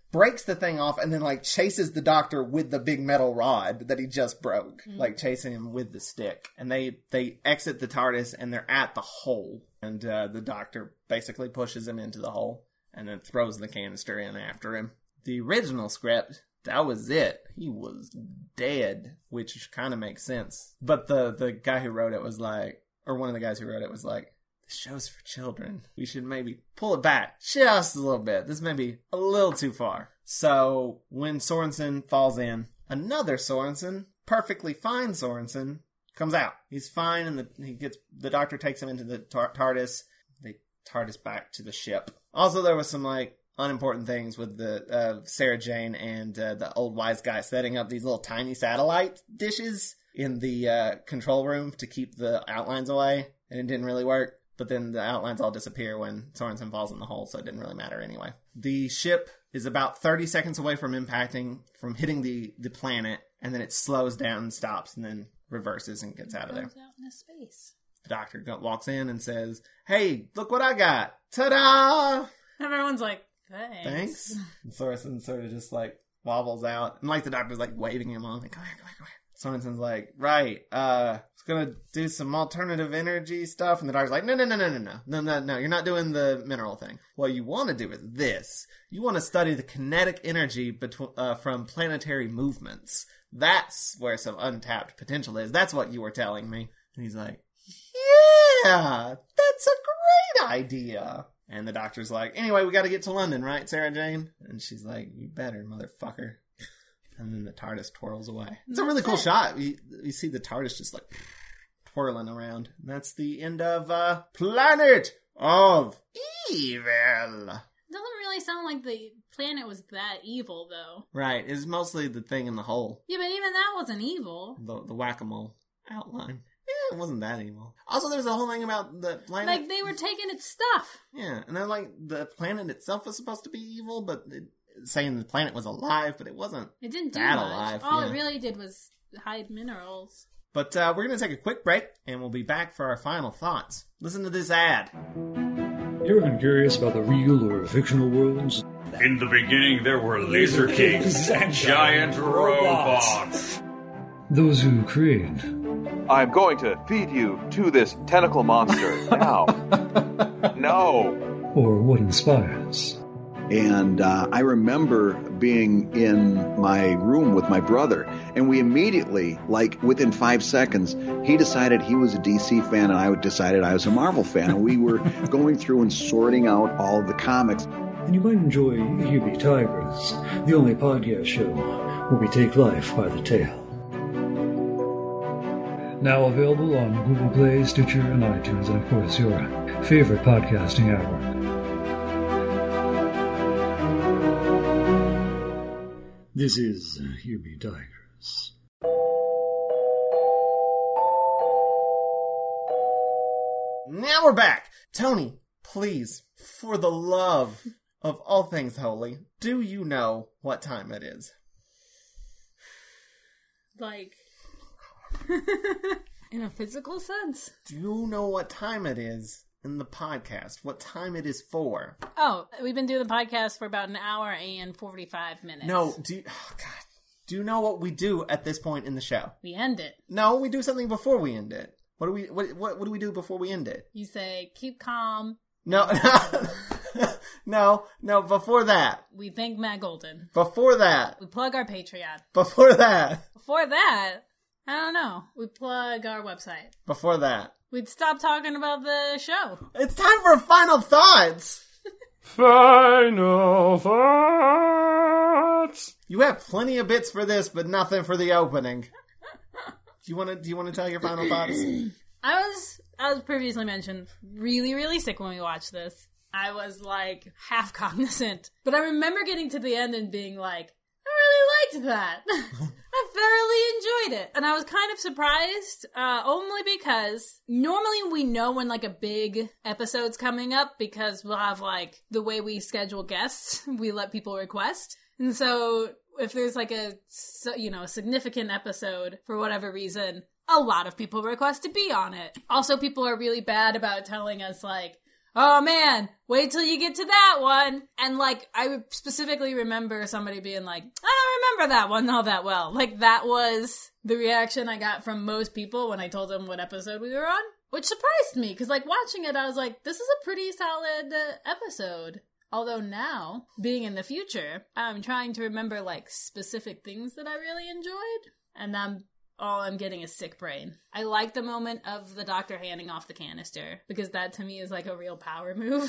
breaks the thing off, and then, like, chases the doctor with the big metal rod that he just broke. Mm-hmm. Like, chasing him with the stick. And they, they exit the TARDIS, and they're at the hole. And uh, the doctor basically pushes him into the hole, and then throws the canister in after him. The original script, that was it. He was dead, which kind of makes sense. But the, the guy who wrote it was like, or one of the guys who wrote it was like, this show's for children. We should maybe pull it back just a little bit. This may be a little too far. So when Sorensen falls in, another Sorensen, perfectly fine Sorensen, comes out. He's fine, and the, he gets the doctor takes him into the tar- TARDIS. They TARDIS back to the ship. Also, there was some like unimportant things with the uh, Sarah Jane and uh, the old wise guy setting up these little tiny satellite dishes in the uh, control room to keep the outlines away, and it didn't really work. But then the outlines all disappear when Sorensen falls in the hole, so it didn't really matter anyway. The ship is about thirty seconds away from impacting, from hitting the, the planet, and then it slows down and stops, and then reverses and gets out of there. Goes out into space. The doctor go- walks in and says, "Hey, look what I got! Ta-da!" Everyone's like, thanks. Thanks. And Sorensen sort of just like wobbles out, and like the doctor's like waving him on, like, come here, come here, come here. Sorensen's like, right, uh, it's gonna do some alternative energy stuff, and the doctor's like, no, no, no, no, no, no, no, no, no, you're not doing the mineral thing. What you want to do is this. You want to study the kinetic energy between uh, from planetary movements. That's where some untapped potential is. That's what you were telling me. And he's like, yeah, that's a great idea. And the doctor's like, anyway, we got to get to London, right, Sarah Jane? And she's like, you better, motherfucker. And then the TARDIS twirls away. It's a really cool shot. You, you see the TARDIS just like twirling around. And that's the end of uh, Planet of Evil. It doesn't really sound like the planet was that evil, though. Right. It's mostly the thing in the hole. Yeah, but even that wasn't evil. The, the whack-a-mole outline. Yeah, it wasn't that evil. Also, there's a whole thing about the planet. Like, they were taking its stuff. Yeah, and then, like, the planet itself was supposed to be evil, but it, saying the planet was alive, but it wasn't It didn't do that much. alive. All yeah. it really did was hide minerals. But uh, we're going to take a quick break, and we'll be back for our final thoughts. Listen to this ad. You ever been curious about the real or fictional worlds? In the beginning, there were laser kings and giant robots. Those who created. I'm going to feed you to this tentacle monster now. No. Or what inspires. And uh, I remember being in my room with my brother, and we immediately, like within five seconds, he decided he was a D C fan, and I decided I was a Marvel fan. And we were going through and sorting out all of the comics. And you might enjoy Here Be Tigers, the only podcast show where we take life by the tail. Now available on Google Play, Stitcher, and iTunes, and of course your favorite podcasting network. This is Here Be Tigers. Now we're back. Tony, please, for the love of all things holy, do you know what time it is? Like, in a physical sense? Do you know what time it is in the podcast? What time it is for? Oh, we've been doing the podcast for about an hour and forty-five minutes. No, do you, oh God. Do you know what we do at this point in the show? We end it. No, we do something before we end it. What do we what what, what do we do before we end it? You say, keep calm. No, no, no, before that. We thank Matt Golden. Before that. We plug our Patreon. Before that. Before that, I don't know. We plug our website. Before that. We'd stop talking about the show. It's time for final thoughts. Final thoughts. You have plenty of bits for this, but nothing for the opening. Do you want to? Do you want to tell your final thoughts? I was, as previously mentioned, really, really sick when we watched this. I was like half cognizant, but I remember getting to the end and being like, I really liked that. I thoroughly enjoyed it. And I was kind of surprised, uh, only because normally we know when like a big episode's coming up because we'll have like the way we schedule guests, we let people request. And so if there's like a, you know, a significant episode for whatever reason, a lot of people request to be on it. Also, people are really bad about telling us like, oh man, wait till you get to that one. And like, I specifically remember somebody being like, I don't remember that one all that well. Like, that was the reaction I got from most people when I told them what episode we were on, which surprised me, because like watching it, I was like, this is a pretty solid uh, episode. Although now, being in the future, I'm trying to remember like specific things that I really enjoyed, and I'm all I'm getting is sick brain. I like the moment of the doctor handing off the canister, because that to me is like a real power move.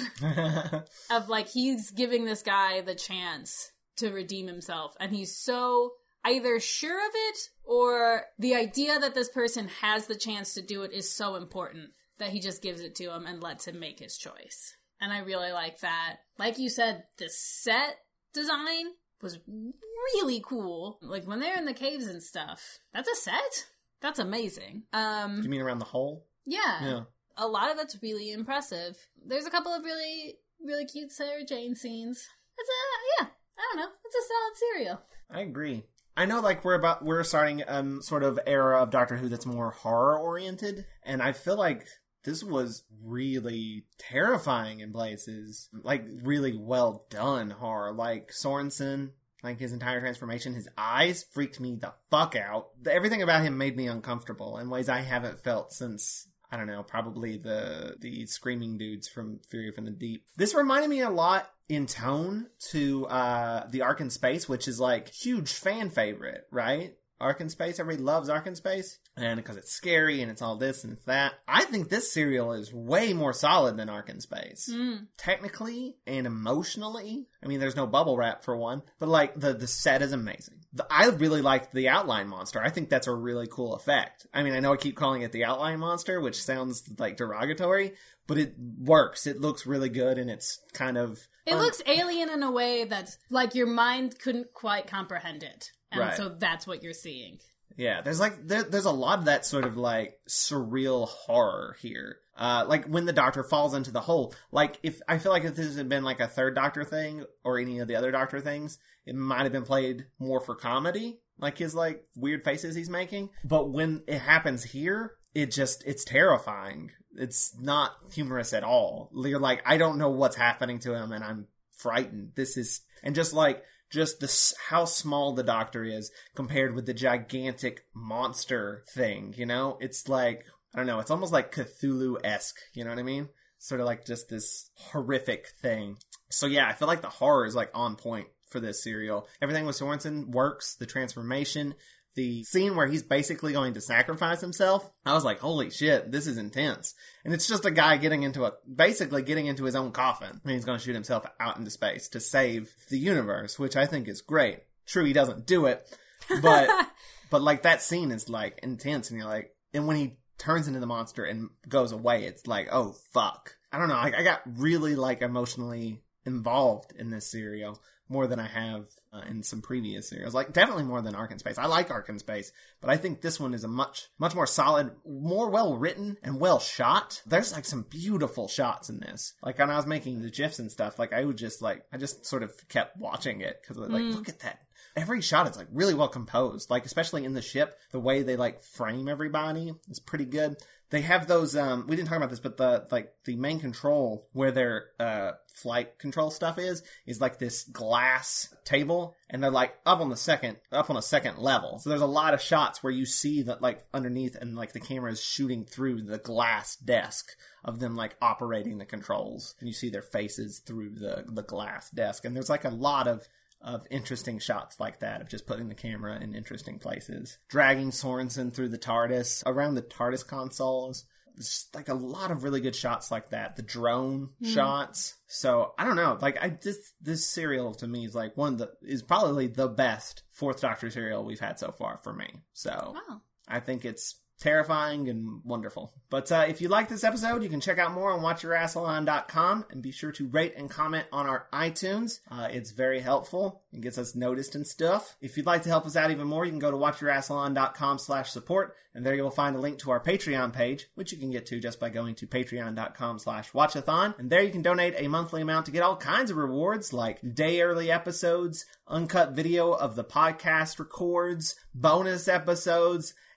Of like, he's giving this guy the chance to redeem himself, and he's so either sure of it, or the idea that this person has the chance to do it is so important that he just gives it to him and lets him make his choice. And I really like that. Like you said, the set design was really cool. Like, when they're in the caves and stuff, that's a set? That's amazing. Um, You mean around the hole? yeah. Yeah. A lot of it's really impressive. There's a couple of really, really cute Sarah Jane scenes. It's a, yeah, I don't know. It's a solid serial. I agree. I know, like, we're about we're starting um sort of era of Doctor Who that's more horror oriented, and I feel like this was really terrifying in places. Like, really well done horror. Like, Sorensen, like, his entire transformation, his eyes freaked me the fuck out. Everything about him made me uncomfortable in ways I haven't felt since, I don't know, probably the the screaming dudes from Fury from the Deep. This reminded me a lot in tone to uh, the Ark in Space, which is, like, huge fan favorite, right? Ark in Space, everybody loves Ark in Space, and because it's scary and it's all this and it's that. I think this serial is way more solid than Ark in Space. Mm. Technically and emotionally. I mean, there's no bubble wrap for one, but like the, the set is amazing. The, I really liked the outline monster. I think that's a really cool effect. I mean, I know I keep calling it the outline monster, which sounds like derogatory, but it works. It looks really good, and it's kind of... It un- looks alien in a way that's like your mind couldn't quite comprehend it. And Right. so that's what you're seeing. Yeah, there's like there, there's a lot of that sort of like surreal horror here. Uh, like when the Doctor falls into the hole. Like if I feel like if this had been like a third Doctor thing or any of the other Doctor things, it might have been played more for comedy, like his like weird faces he's making. But when it happens here, it just it's terrifying. It's not humorous at all. You're like, I don't know what's happening to him, and I'm frightened. This is and just like. Just the, how small the Doctor is compared with the gigantic monster thing, you know? It's like, I don't know, it's almost like Cthulhu-esque, you know what I mean? Sort of like just this horrific thing. So yeah, I feel like the horror is like on point for this serial. Everything with Sorensen works, the transformation, the scene where he's basically going to sacrifice himself. I was like, holy shit, this is intense. And it's just a guy getting into a, basically getting into his own coffin. And he's going to shoot himself out into space to save the universe, which I think is great. True, he doesn't do it, but, but like that scene is like intense, and you're like, and when he turns into the monster and goes away, it's like, oh fuck. I don't know, I, I got really like emotionally involved in this serial. More than I have uh, in some previous serials. Like, definitely more than Ark in Space. I like Ark in Space, but I think this one is a much, much more solid, more well-written, and well-shot. There's, like, some beautiful shots in this. Like, when I was making the GIFs and stuff, like, I would just, like, I just sort of kept watching it, because, like, mm. look at that. Every shot is, like, really well composed. Like, especially in the ship, the way they, like, frame everybody is pretty good. They have those, um, we didn't talk about this, but the, like, the main control where their, uh, flight control stuff is, is like this glass table, and they're like up on the second, up on a second level. So there's a lot of shots where you see that like underneath, and like the camera is shooting through the glass desk of them like operating the controls, and you see their faces through the, the glass desk. And there's like a lot of, of interesting shots like that, of just putting the camera in interesting places. Dragging Sorensen through the TARDIS, around the TARDIS consoles. There's like a lot of really good shots like that. The drone mm. shots. So, I don't know. Like, I just, this serial to me is like one of the, is probably the best Fourth Doctor serial we've had so far for me. So, wow. I think it's terrifying and wonderful. But uh, if you like this episode, you can check out more on watch your ass salon dot com, and be sure to rate and comment on our iTunes. Uh, it's very helpful and gets us noticed and stuff. If you'd like to help us out even more, you can go to watch your ass salon dot com slash support, and there you'll find a link to our Patreon page, which you can get to just by going to patreon dot com slash watchathon. And there you can donate a monthly amount to get all kinds of rewards, like day early episodes, uncut video of the podcast records, bonus episodes,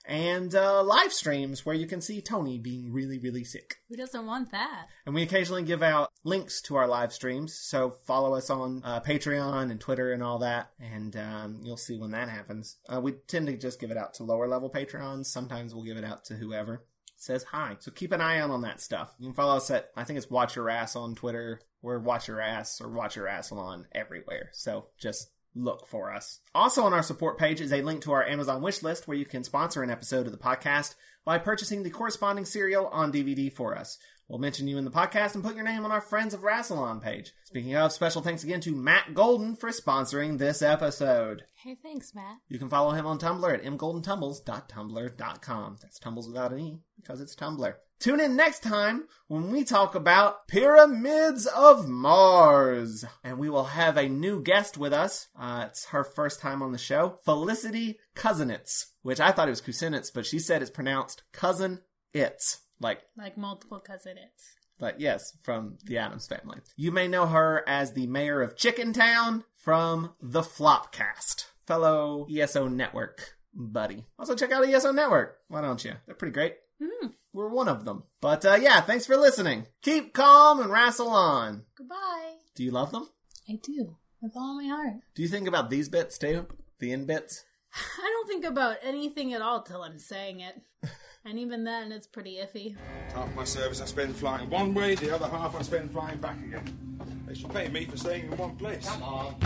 and uh, live streams where you can see Tony being really, really sick. Who doesn't want that? And we occasionally give out links to our live streams, so follow us on uh, Patreon and Twitter and all that, and um, you'll see when that happens. Uh, we tend to just give it out to lower-level Patreons. Sometimes we'll give it out to whoever says hi. So keep an eye out on that stuff. You can follow us at, I think it's Watch Your Ass on Twitter. We're Watch Your Ass or Watch Your Assalon everywhere. So just look for us. Also on our support page is a link to our Amazon wish list where you can sponsor an episode of the podcast by purchasing the corresponding serial on D V D for us. We'll mention you in the podcast and put your name on our Friends of Rassilon page. Speaking of, special thanks again to Matt Golden for sponsoring this episode. Hey, thanks, Matt. You can follow him on Tumblr at m golden tumbles dot tumblr dot com. That's Tumbles without an E, because it's Tumblr. Tune in next time when we talk about Pyramids of Mars. And we will have a new guest with us. Uh, it's her first time on the show, Felicity Cousinitz, which I thought it was Cousinitz, but she said it's pronounced Cousin-Itz. Like, Like multiple cousin-its. But yes, from the Addams Family. You may know her as the mayor of Chicken Town from the Flopcast, fellow E S O Network buddy. Also check out E S O Network. Why don't you? They're pretty great. Mm. We're one of them. But uh, yeah, thanks for listening. Keep calm and wrestle on. Goodbye. Do you love them? I do. With all my heart. Do you think about these bits too? The end bits? I don't think about anything at all till I'm saying it. And even then, it's pretty iffy. Half my service I spend flying one way, the other half I spend flying back again. They should pay me for staying in one place. Come on.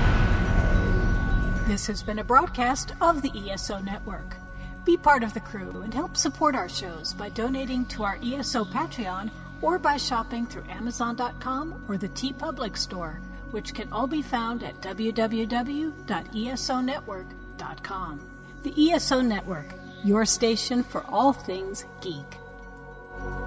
This has been a broadcast of the E S O Network. Be part of the crew and help support our shows by donating to our E S O Patreon or by shopping through Amazon dot com or the TeePublic store, which can all be found at w w w dot e s o network dot com. The E S O Network, your station for all things geek.